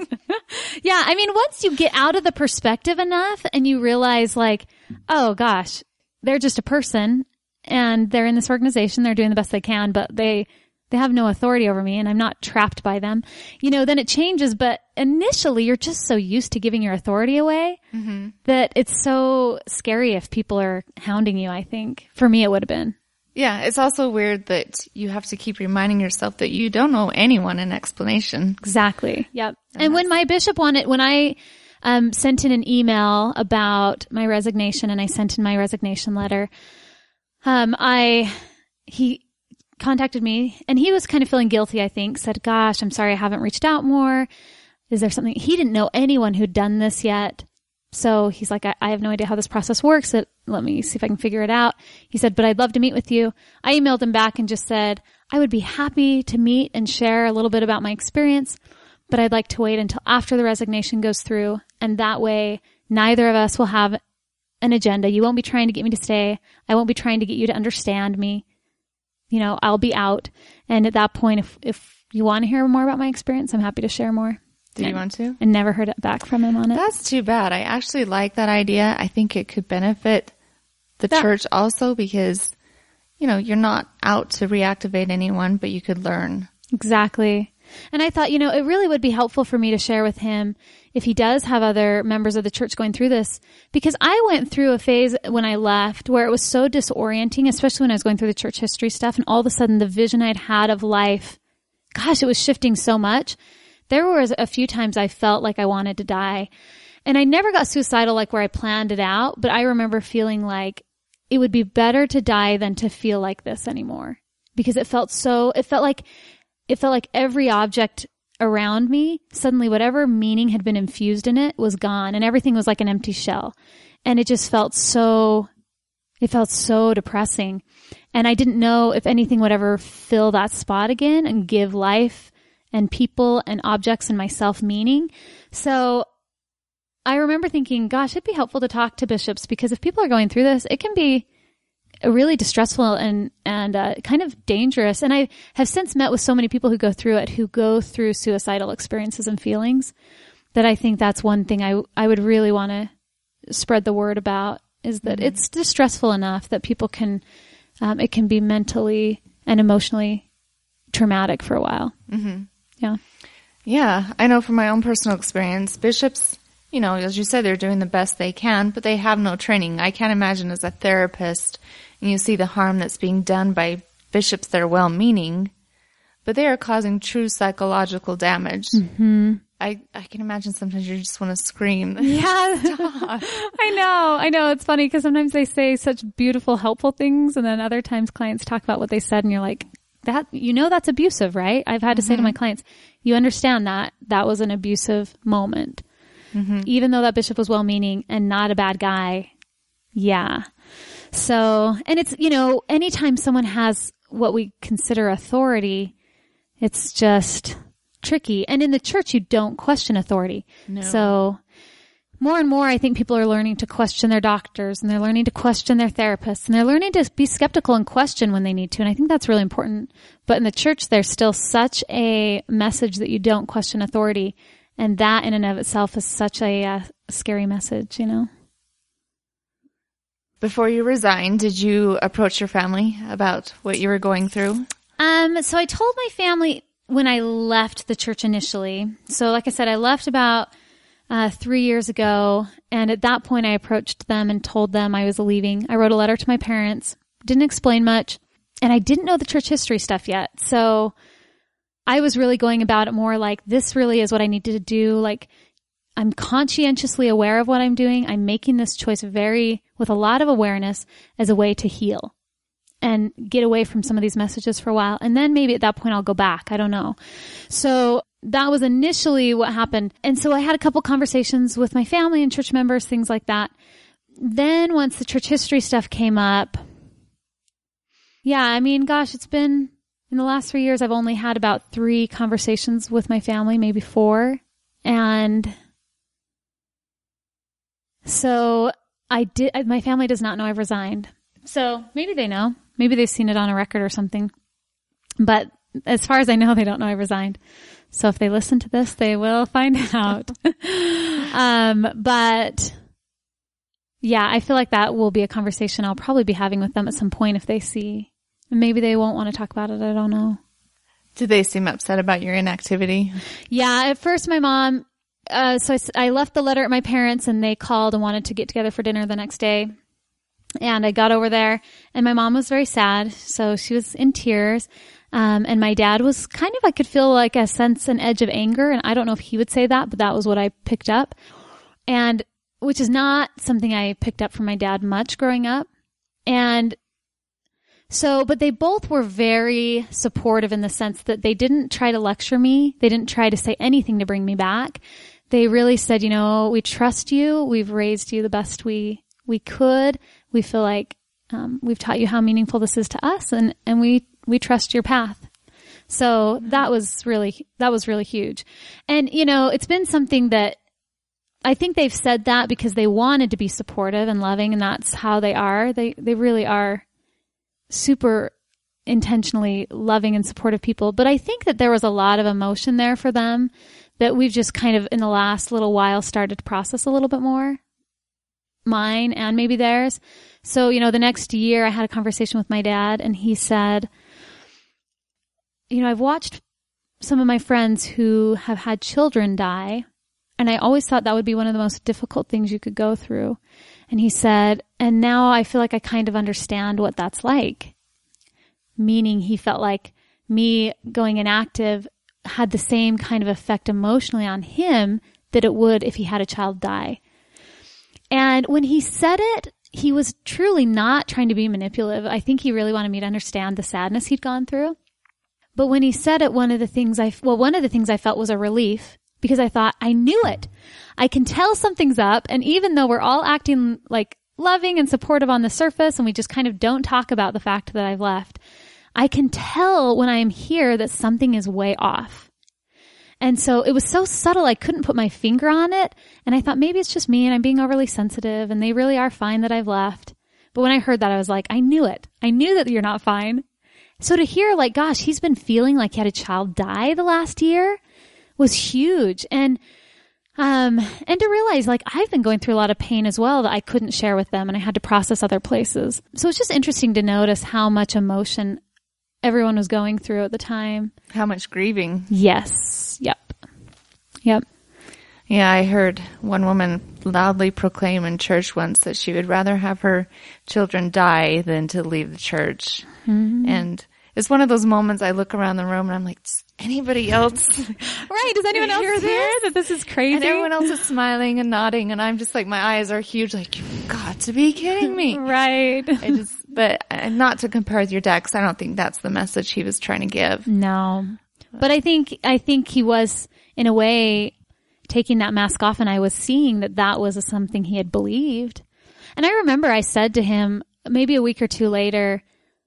Yeah. I mean, once you get out of the perspective enough and you realize like, oh gosh, they're just a person and they're in this organization. They're doing the best they can, but they, They have no authority over me and I'm not trapped by them. You know, then it changes. But initially you're just so used to giving your authority away mm-hmm. that it's so scary if people are hounding you, I think. For me, it would have been. Yeah. It's also weird that you have to keep reminding yourself that you don't owe anyone an explanation. Exactly. Yep. And, and when my bishop wanted, when I um, sent in an email about my resignation and I sent in my resignation letter, um, I, he, contacted me and he was kind of feeling guilty, I think, said, gosh, I'm sorry I haven't reached out more. Is there something? He didn't know anyone who'd done this yet. So he's like, I, I have no idea how this process works. It, let me see if I can figure it out. He said, but I'd love to meet with you. I emailed him back and just said, I would be happy to meet and share a little bit about my experience, but I'd like to wait until after the resignation goes through. And that way, neither of us will have an agenda. You won't be trying to get me to stay. I won't be trying to get you to understand me. You know, I'll be out. And at that point, if, if you want to hear more about my experience, I'm happy to share more. Do you want to? And never heard it back from him on it. That's too bad. I actually like that idea. I think it could benefit the that, church also because, you know, you're not out to reactivate anyone, but you could learn. Exactly. And I thought, you know, it really would be helpful for me to share with him if he does have other members of the church going through this, because I went through a phase when I left where it was so disorienting, especially when I was going through the church history stuff, and all of a sudden the vision I'd had of life, gosh, it was shifting so much. There was a few times I felt like I wanted to die. And I never got suicidal like where I planned it out, but I remember feeling like it would be better to die than to feel like this anymore, because it felt so, it felt like, it felt like every object around me, suddenly whatever meaning had been infused in it was gone, and everything was like an empty shell. And it just felt so, it felt so depressing. And I didn't know if anything would ever fill that spot again and give life and people and objects and myself meaning. So I remember thinking, gosh, it'd be helpful to talk to bishops, because if people are going through this, it can be really distressful and, and, uh, kind of dangerous. And I have since met with so many people who go through it, who go through suicidal experiences and feelings, that I think that's one thing I, I would really want to spread the word about, is that mm-hmm. it's distressful enough that people can, um, it can be mentally and emotionally traumatic for a while. Mm-hmm. Yeah. Yeah. I know from my own personal experience, bishops, you know, as you said, they're doing the best they can, but they have no training. I can't imagine as a therapist, and you see the harm that's being done by bishops that are well-meaning, but they are causing true psychological damage. Mm-hmm. I, I can imagine sometimes you just want to scream. Yeah, I know. I know. It's funny because sometimes they say such beautiful, helpful things, and then other times clients talk about what they said, and you're like, that, you know, that's abusive, right? I've had to mm-hmm. say to my clients, you understand that that was an abusive moment. Mm-hmm. Even though that bishop was well-meaning and not a bad guy. Yeah. So, and it's, you know, anytime someone has what we consider authority, it's just tricky. And in the church, you don't question authority. No. So more and more, I think people are learning to question their doctors, and they're learning to question their therapists, and they're learning to be skeptical and question when they need to. And I think that's really important. But in the church, there's still such a message that you don't question authority. And that in and of itself is such a uh, scary message, you know. Before you resigned, did you approach your family about what you were going through? Um, so I told my family when I left the church initially. So like I said, I left about uh, three years ago. And at that point, I approached them and told them I was leaving. I wrote a letter to my parents, didn't explain much. And I didn't know the church history stuff yet. So I was really going about it more like, this really is what I needed to do. Like, I'm conscientiously aware of what I'm doing. I'm making this choice very, with a lot of awareness, as a way to heal and get away from some of these messages for a while. And then maybe at that point I'll go back. I don't know. So that was initially what happened. And so I had a couple conversations with my family and church members, things like that. Then once the church history stuff came up, yeah, I mean, gosh, it's been, in the last three years, I've only had about three conversations with my family, maybe four. And so I did, my family does not know I've resigned. So maybe they know. Maybe they've seen it on a record or something. But as far as I know, they don't know I resigned. So if they listen to this, they will find out. um, but yeah, I feel like that will be a conversation I'll probably be having with them at some point if they see. Maybe they won't want to talk about it. I don't know. Did they seem upset about your inactivity? Yeah. At first, my mom, uh, so I, I left the letter at my parents, and they called and wanted to get together for dinner the next day. And I got over there, and my mom was very sad. So she was in tears. Um, and my dad was kind of, I could feel like a sense, an edge of anger. And I don't know if he would say that, but that was what I picked up. And which is not something I picked up from my dad much growing up. And So, but they both were very supportive in the sense that they didn't try to lecture me. They didn't try to say anything to bring me back. They really said, you know, we trust you. We've raised you the best we, we could. We feel like, um, we've taught you how meaningful this is to us, and, and we, we trust your path. So that was really, that was really huge. And, you know, it's been something that I think they've said that because they wanted to be supportive and loving, and that's how they are. They, they really are super intentionally loving and supportive people. But I think that there was a lot of emotion there for them that we've just kind of in the last little while started to process a little bit more. Mine and maybe theirs. So, you know, the next year I had a conversation with my dad, and he said, you know, I've watched some of my friends who have had children die, and I always thought that would be one of the most difficult things you could go through. And he said, and now I feel like I kind of understand what that's like. Meaning he felt like me going inactive had the same kind of effect emotionally on him that it would if he had a child die. And when he said it, he was truly not trying to be manipulative. I think he really wanted me to understand the sadness he'd gone through. But when he said it, one of the things I, well, one of the things I felt was a relief, because I thought, I knew it. I can tell something's up. And even though we're all acting like loving and supportive on the surface, and we just kind of don't talk about the fact that I've left, I can tell when I am here that something is way off. And so it was so subtle, I couldn't put my finger on it. And I thought maybe it's just me and I'm being overly sensitive and they really are fine that I've left. But when I heard that, I was like, I knew it. I knew that you're not fine. So to hear like, gosh, he's been feeling like he had a child die the last year was huge. And, um, and to realize like I've been going through a lot of pain as well that I couldn't share with them and I had to process other places. So it's just interesting to notice how much emotion everyone was going through at the time. How much grieving. Yes. Yep. Yep. Yeah, I heard one woman loudly proclaim in church once that she would rather have her children die than to leave the church. Mm-hmm. And it's one of those moments I look around the room and I'm like, does anybody else? Right. Does anyone else hear that this is crazy? And everyone else is smiling and nodding. And I'm just like, my eyes are huge. Like, you've got to be kidding me. Right. I just, but not to compare with your dad, because I don't think that's the message he was trying to give. No. But I think, I think he was in a way taking that mask off, and I was seeing that that was a, something he had believed. And I remember I said to him maybe a week or two later,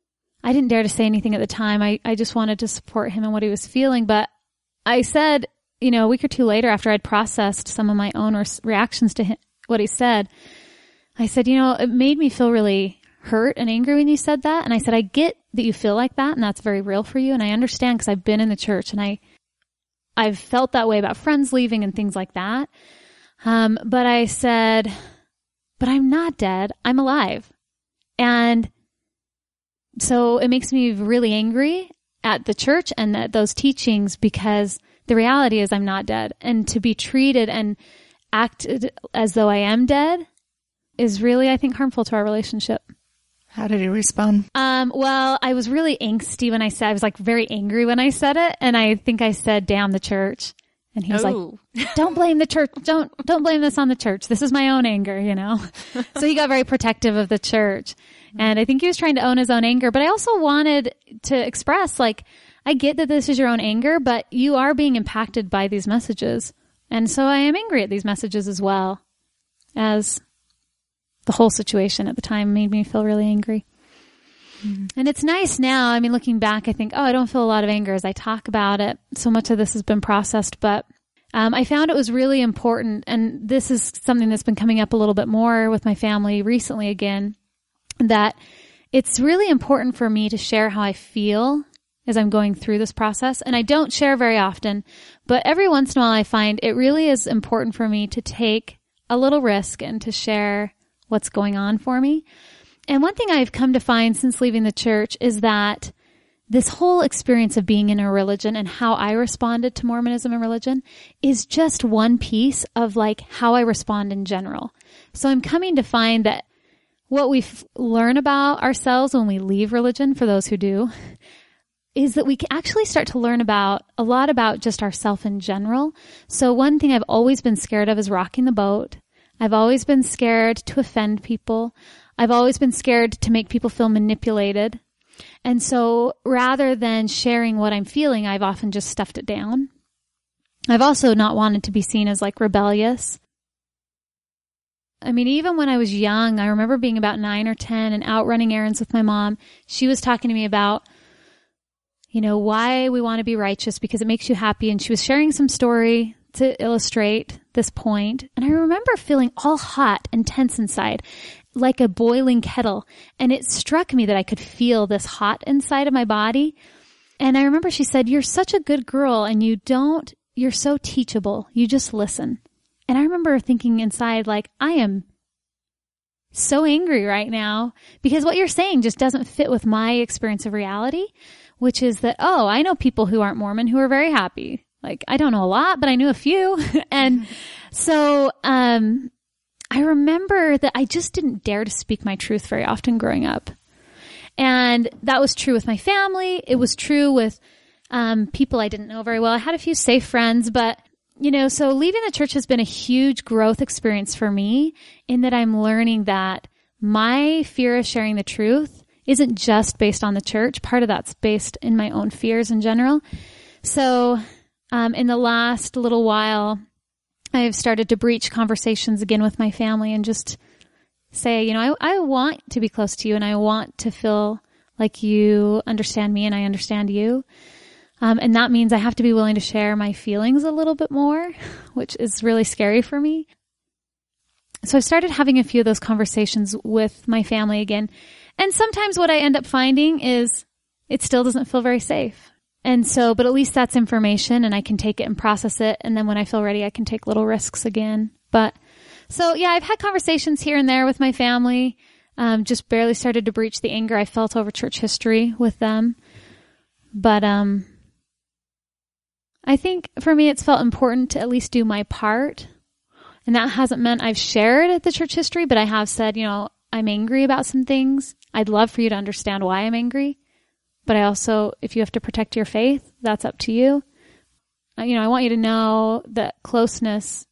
I didn't dare to say anything at the time. I, I just wanted to support him and what he was feeling. But I said, you know, a week or two later after I'd processed some of my own re- reactions to him, what he said, I said, you know, it made me feel really hurt and angry when you said that. And I said, I get that you feel like that and that's very real for you. And I understand because I've been in the church and I, I've felt that way about friends leaving and things like that. Um, but I said, but I'm not dead. I'm alive. And so it makes me really angry at the church and at those teachings, because the reality is I'm not dead. And to be treated and acted as though I am dead is really, I think, harmful to our relationship. How did he respond? Um, well, I was really angsty when I said, I was like very angry when I said it. And I think I said, damn the church. And he was oh. like, don't blame the church. Don't, don't blame this on the church. This is my own anger, you know? So he got very protective of the church. And I think he was trying to own his own anger, but I also wanted to express, like, I get that this is your own anger, but you are being impacted by these messages. And so I am angry at these messages as well, as the whole situation at the time made me feel really angry. Mm-hmm. And it's nice now. I mean, looking back, I think, oh, I don't feel a lot of anger as I talk about it. So much of this has been processed, but um, I found it was really important. And this is something that's been coming up a little bit more with my family recently again, that it's really important for me to share how I feel as I'm going through this process. And I don't share very often, but every once in a while I find it really is important for me to take a little risk and to share what's going on for me. And one thing I've come to find since leaving the church is that this whole experience of being in a religion and how I responded to Mormonism and religion is just one piece of like how I respond in general. So I'm coming to find that what we f- learn about ourselves when we leave religion, for those who do, is that we can actually start to learn about a lot about just ourselves in general. So one thing I've always been scared of is rocking the boat. I've always been scared to offend people. I've always been scared to make people feel manipulated. And so rather than sharing what I'm feeling, I've often just stuffed it down. I've also not wanted to be seen as like rebellious. I mean, even when I was young, I remember being about nine or ten and out running errands with my mom. She was talking to me about, you know, why we want to be righteous because it makes you happy. And she was sharing some story to illustrate this point. And I remember feeling all hot and tense inside, like a boiling kettle. And it struck me that I could feel this hot inside of my body. And I remember she said, you're such a good girl and you don't, you're so teachable. You just listen. And I remember thinking inside, like, I am so angry right now because what you're saying just doesn't fit with my experience of reality. which is that, oh, I know people who aren't Mormon who are very happy. Like, I don't know a lot, but I knew a few. And so, um, I remember that I just didn't dare to speak my truth very often growing up. And that was true with my family. It was true with, um, people I didn't know very well. I had a few safe friends, but, you know, so leaving the church has been a huge growth experience for me in that I'm learning that my fear of sharing the truth isn't just based on the church. Part of that's based in my own fears in general. So, um, in the last little while, I've started to breach conversations again with my family and just say, you know, I, I want to be close to you and I want to feel like you understand me and I understand you. Um, and that means I have to be willing to share my feelings a little bit more, which is really scary for me. So I started having a few of those conversations with my family again. And sometimes what I end up finding is it still doesn't feel very safe. And so, but at least that's information and I can take it and process it. And then when I feel ready, I can take little risks again. But so yeah, I've had conversations here and there with my family. Um, just barely started to breach the anger I felt over church history with them. But, um, I think for me, it's felt important to at least do my part. And that hasn't meant I've shared the church history, but I have said, you know, I'm angry about some things. I'd love for you to understand why I'm angry. But I also, if you have to protect your faith, that's up to you. You know, I want you to know that closeness,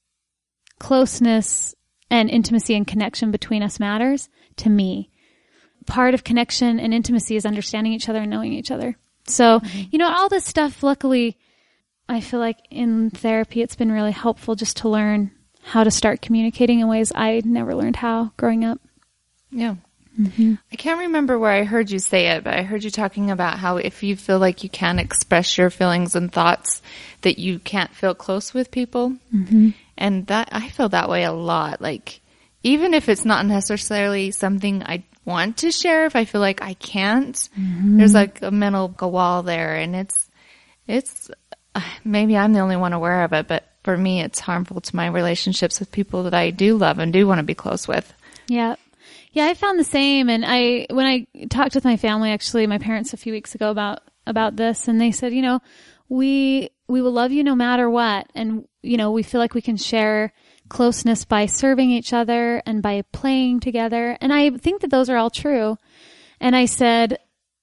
closeness and intimacy and connection between us matters to me. Part of connection and intimacy is understanding each other and knowing each other. So, mm-hmm. you know, all this stuff, luckily, I feel like in therapy, it's been really helpful just to learn how to start communicating in ways I never learned how growing up. Yeah. Mm-hmm. I can't remember where I heard you say it, but I heard you talking about how if you feel like you can't express your feelings and thoughts, that you can't feel close with people. Mm-hmm. And that I feel that way a lot. Like, even if it's not necessarily something I want to share, if I feel like I can't, mm-hmm. there's like a mental wall there. And it's, it's, maybe I'm the only one aware of it, but for me, it's harmful to my relationships with people that I do love and do want to be close with. Yeah. Yeah, I found the same. And I, when I talked with my family, actually, my parents a few weeks ago about, about this, and they said, you know, we, we will love you no matter what. And, you know, we feel like we can share closeness by serving each other and by playing together. And I think that those are all true. And I said,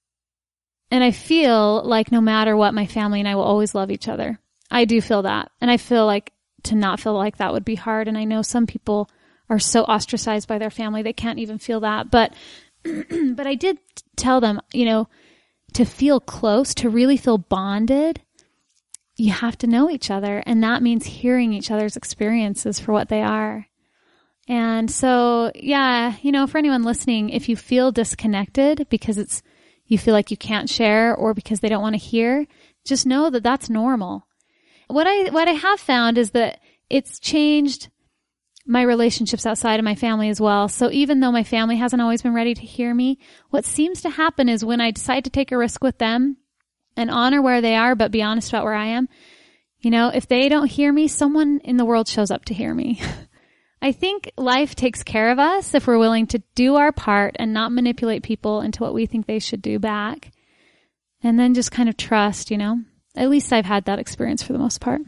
and I feel like no matter what, my family and I will always love each other. I do feel that. And I feel like to not feel like that would be hard. And I know some people are so ostracized by their family, they can't even feel that. But, but I did tell them, you know, to feel close, to really feel bonded, you have to know each other. And that means hearing each other's experiences for what they are. And so, yeah, you know, for anyone listening, if you feel disconnected because it's, you feel like you can't share or because they don't want to hear, just know that that's normal. What I, what I have found is that it's changed my relationships outside of my family as well. So even though my family hasn't always been ready to hear me, what seems to happen is when I decide to take a risk with them and honor where they are, but be honest about where I am, you know, if they don't hear me, someone in the world shows up to hear me. I think life takes care of us if we're willing to do our part and not manipulate people into what we think they should do back. And then just kind of trust, you know. At least I've had that experience for the most part.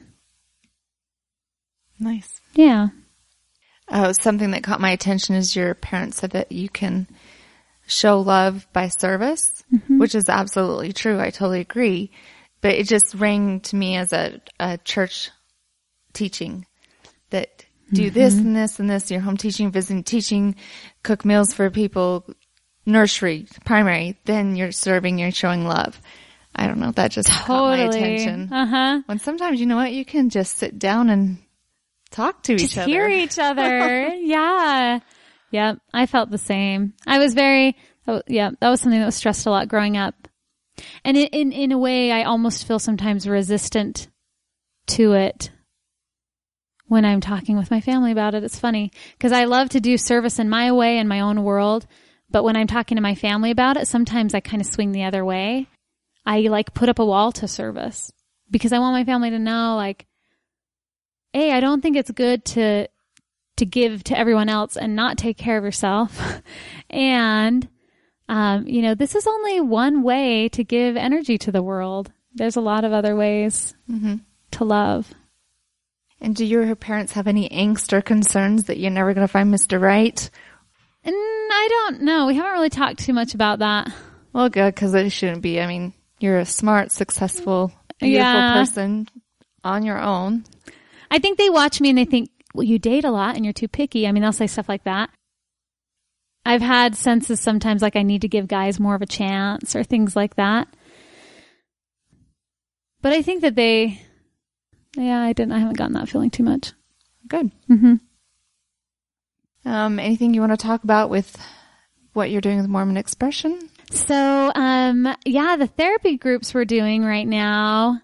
Nice. Yeah. Uh, something that caught my attention is your parents said that you can show love by service, mm-hmm. which is absolutely true. I totally agree. But it just rang to me as a, a church teaching that do mm-hmm. this and this and this, your home teaching, visiting, teaching, cook meals for people, nursery, primary, then you're serving, you're showing love. I don't know. That just totally. Caught my attention. Uh-huh. When sometimes, you know what, you can just sit down and talk to just each other. Hear each other. Yeah. Yeah. I felt the same. I was very, oh, yeah, that was something that was stressed a lot growing up. And in, in, in a way, I almost feel sometimes resistant to it when I'm talking with my family about it. It's funny because I love to do service in my way, in my own world. But when I'm talking to my family about it, sometimes I kind of swing the other way. I like put up a wall to service because I want my family to know, like, hey, I don't think it's good to to give to everyone else and not take care of yourself. And um, you know, this is only one way to give energy to the world. There's a lot of other ways mm-hmm. to love. And do your parents have any angst or concerns that you're never going to find Mister Right? And I don't know. We haven't really talked too much about that. Well, good, because it shouldn't be. I mean, you're a smart, successful, beautiful yeah. person on your own. I think they watch me and they think, well, you date a lot and you're too picky. I mean, they'll say stuff like that. I've had senses sometimes like I need to give guys more of a chance or things like that. But I think that they, yeah, I didn't, I haven't gotten that feeling too much. Good. Mm-hmm. Um, anything you want to talk about with what you're doing with Mormon Expression? So, um, yeah, the therapy groups we're doing right now,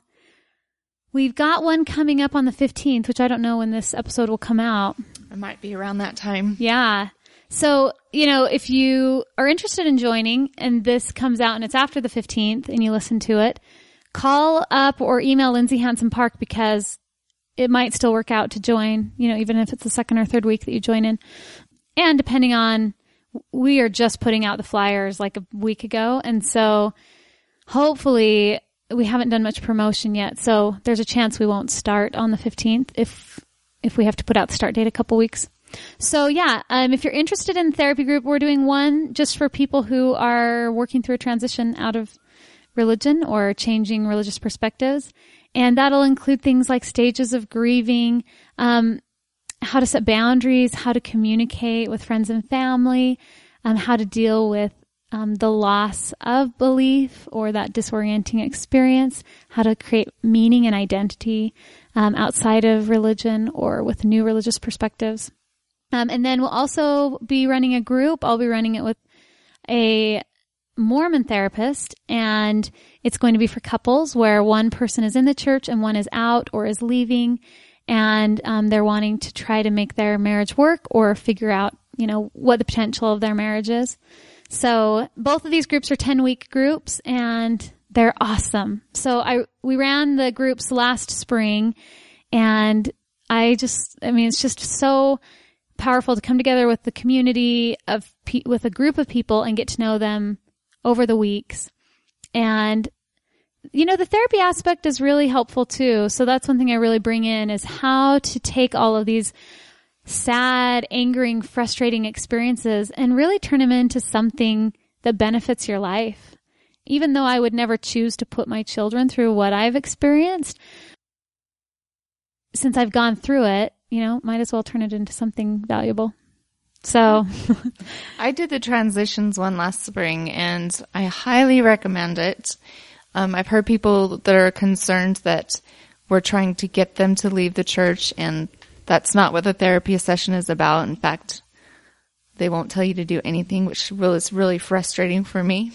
we've got one coming up on the fifteenth, which I don't know when this episode will come out. It might be around that time. Yeah. So, you know, if you are interested in joining and this comes out and it's after the fifteenth and you listen to it, call up or email Lindsay Hansen Park because it might still work out to join, you know, even if it's the second or third week that you join in. And depending on, we are just putting out the flyers like a week ago. And so hopefully we haven't done much promotion yet. So there's a chance we won't start on the fifteenth if, if we have to put out the start date a couple weeks. So yeah, um, if you're interested in therapy group, we're doing one just for people who are working through a transition out of religion or changing religious perspectives. And that'll include things like stages of grieving, um, how to set boundaries, how to communicate with friends and family, um, how to deal with um, the loss of belief or that disorienting experience, how to create meaning and identity um, outside of religion or with new religious perspectives. Um, and then we'll also be running a group. I'll be running it with a Mormon therapist, and it's going to be for couples where one person is in the church and one is out or is leaving, and um, they're wanting to try to make their marriage work or figure out, you know, what the potential of their marriage is. So both of these groups are ten-week groups, and they're awesome. So I we ran the groups last spring, and I just, I mean, it's just so powerful to come together with the community of pe- with a group of people and get to know them over the weeks. And, you know, the therapy aspect is really helpful too. So that's one thing I really bring in is how to take all of these sad, angering, frustrating experiences and really turn them into something that benefits your life. Even though I would never choose to put my children through what I've experienced, since I've gone through it, you know, might as well turn it into something valuable. So I did the transitions one last spring and I highly recommend it. Um, I've heard people that are concerned that we're trying to get them to leave the church, and that's not what the therapy session is about. In fact, they won't tell you to do anything, which is really frustrating for me.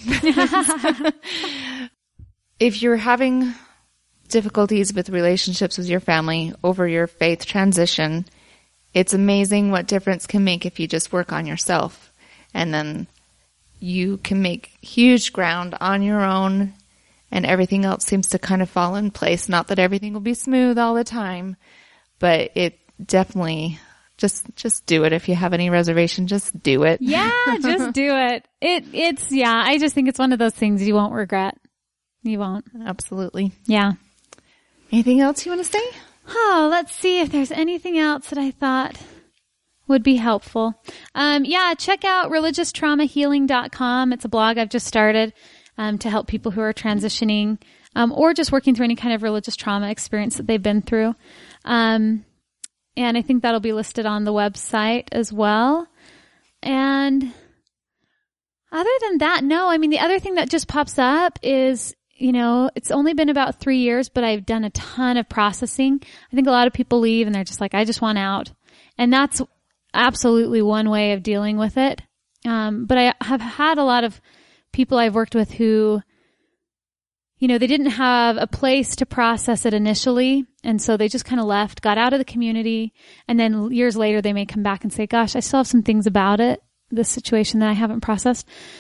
If you're having difficulties with relationships with your family over your faith transition, it's amazing what difference can make if you just work on yourself. And then you can make huge ground on your own, and everything else seems to kind of fall in place. Not that everything will be smooth all the time, but it definitely, just just do it. If you have any reservation, just do it. Yeah, just do it. It It's, yeah, I just think it's one of those things you won't regret. You won't. Absolutely. Yeah. Anything else you want to say? Oh, let's see if there's anything else that I thought would be helpful. Um, yeah, check out religious trauma healing dot com. It's a blog I've just started um, to help people who are transitioning um, or just working through any kind of religious trauma experience that they've been through. Um, and I think that'll be listed on the website as well. And other than that, no, I mean, the other thing that just pops up is, you know, it's only been about three years, but I've done a ton of processing. I think a lot of people leave and they're just like, I just want out. And that's absolutely one way of dealing with it. Um, but I have had a lot of people I've worked with who, you know, they didn't have a place to process it initially. And so they just kind of left, got out of the community. And then years later, they may come back and say, gosh, I still have some things about it, this situation that I haven't processed.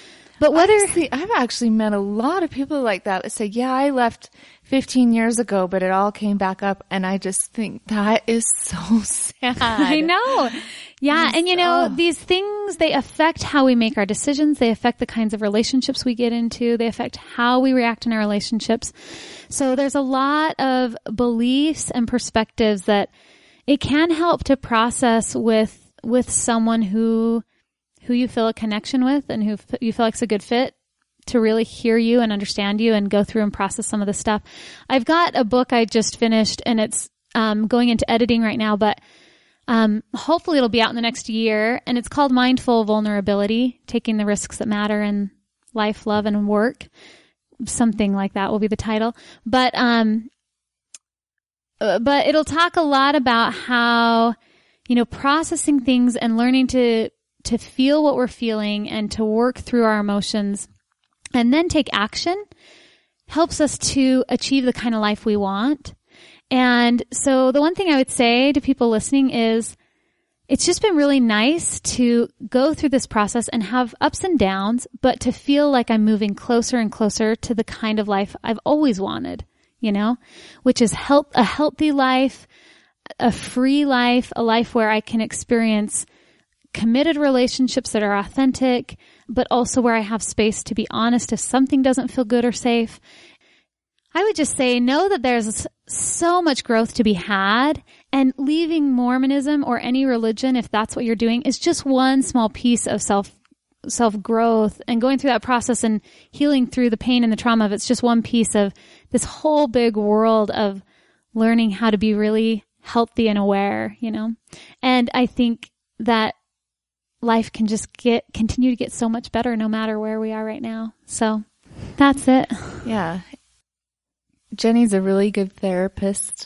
But whether I've, see, I've actually met a lot of people like that that say, yeah, I left fifteen years ago, but it all came back up. And I just think that is so sad. I know. Yeah. And you know, oh. these things, they affect how we make our decisions. They affect the kinds of relationships we get into. They affect how we react in our relationships. So there's a lot of beliefs and perspectives that it can help to process with, with someone who, who you feel a connection with and who f- you feel like is a good fit to really hear you and understand you and go through and process some of the stuff. I've got a book I just finished and it's um, going into editing right now, but um, hopefully it'll be out in the next year. And it's called Mindful Vulnerability, Taking the Risks That Matter in Life, Love, and Work. Something like that will be the title. But um, but it'll talk a lot about how, you know, processing things and learning to to feel what we're feeling and to work through our emotions and then take action helps us to achieve the kind of life we want. And so the one thing I would say to people listening is it's just been really nice to go through this process and have ups and downs, but to feel like I'm moving closer and closer to the kind of life I've always wanted, you know, which is health, a healthy life, a free life, a life where I can experience committed relationships that are authentic, but also where I have space to be honest if something doesn't feel good or safe. I would just say know that there's so much growth to be had, and leaving Mormonism or any religion, if that's what you're doing, is just one small piece of self self-growth, and going through that process and healing through the pain and the trauma of it's just one piece of this whole big world of learning how to be really healthy and aware, you know? And I think that life can just get, continue to get so much better no matter where we are right now. So that's it. Yeah. Jenny's a really good therapist.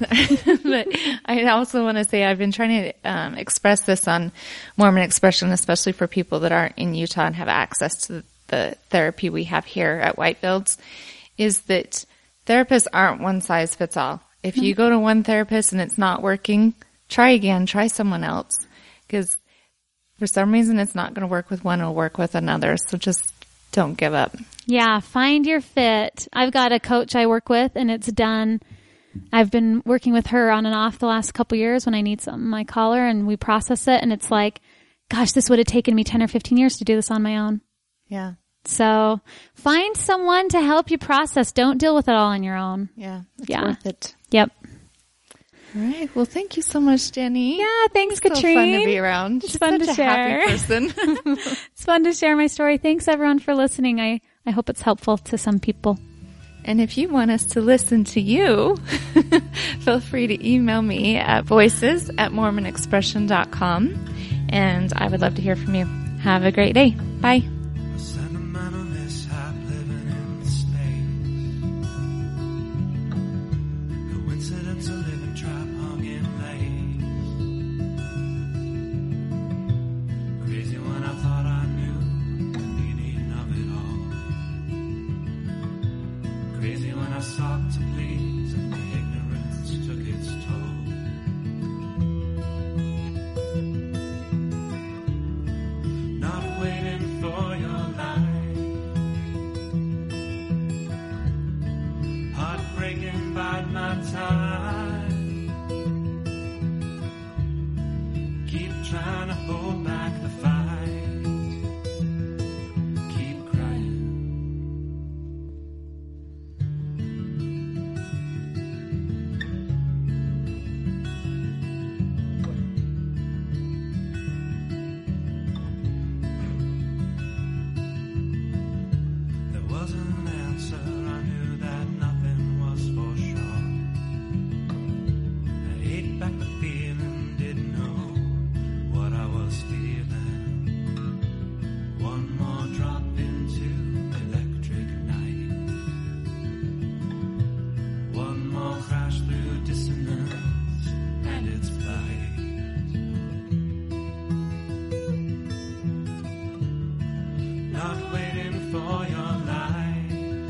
But I also want to say I've been trying to um, express this on Mormon Expression, especially for people that aren't in Utah and have access to the therapy we have here at Whitefields, is that therapists aren't one size fits all. If you go to one therapist and it's not working, try again, try someone else. Because for some reason it's not going to work with one, it'll work with another. So just don't give up. Yeah, find your fit. I've got a coach I work with and it's done. I've been working with her on and off the last couple years when I need something. I call her and we process it and it's like, gosh, this would have taken me ten or fifteen years to do this on my own. Yeah. So find someone to help you process. Don't deal with it all on your own. Yeah. It's yeah. worth it. Yep. All right. Well, thank you so much, Jenny. Yeah, thanks, it's Katrine. So fun to be around. It's She's fun such to a share. happy person. It's fun to share my story. Thanks, everyone, for listening. I, I hope it's helpful to some people. And if you want us to listen to you, feel free to email me at voices at mormon expression dot com. And I would love to hear from you. Have a great day. Bye. Sought to please and the ignorance took its toll. Not waiting for your life, heartbreaking bide my time. Keep trying to hold back the fight.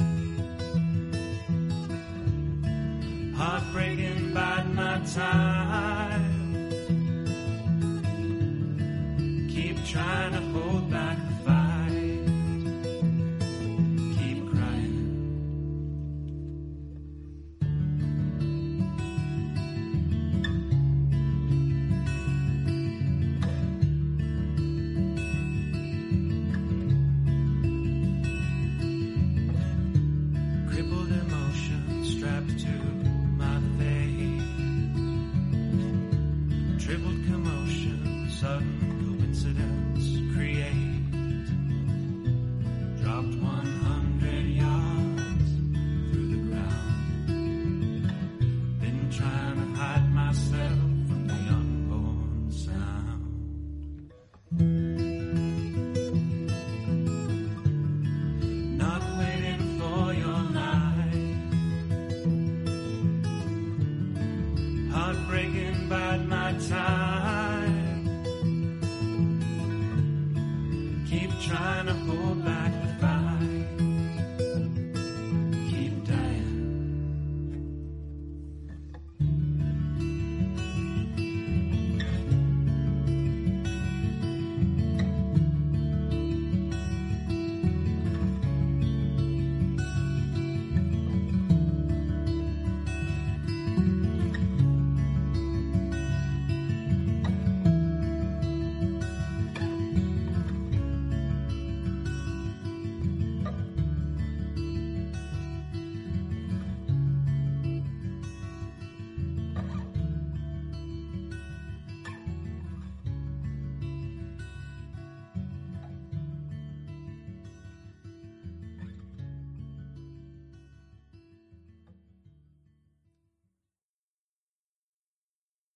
Heartbreaking bide my time.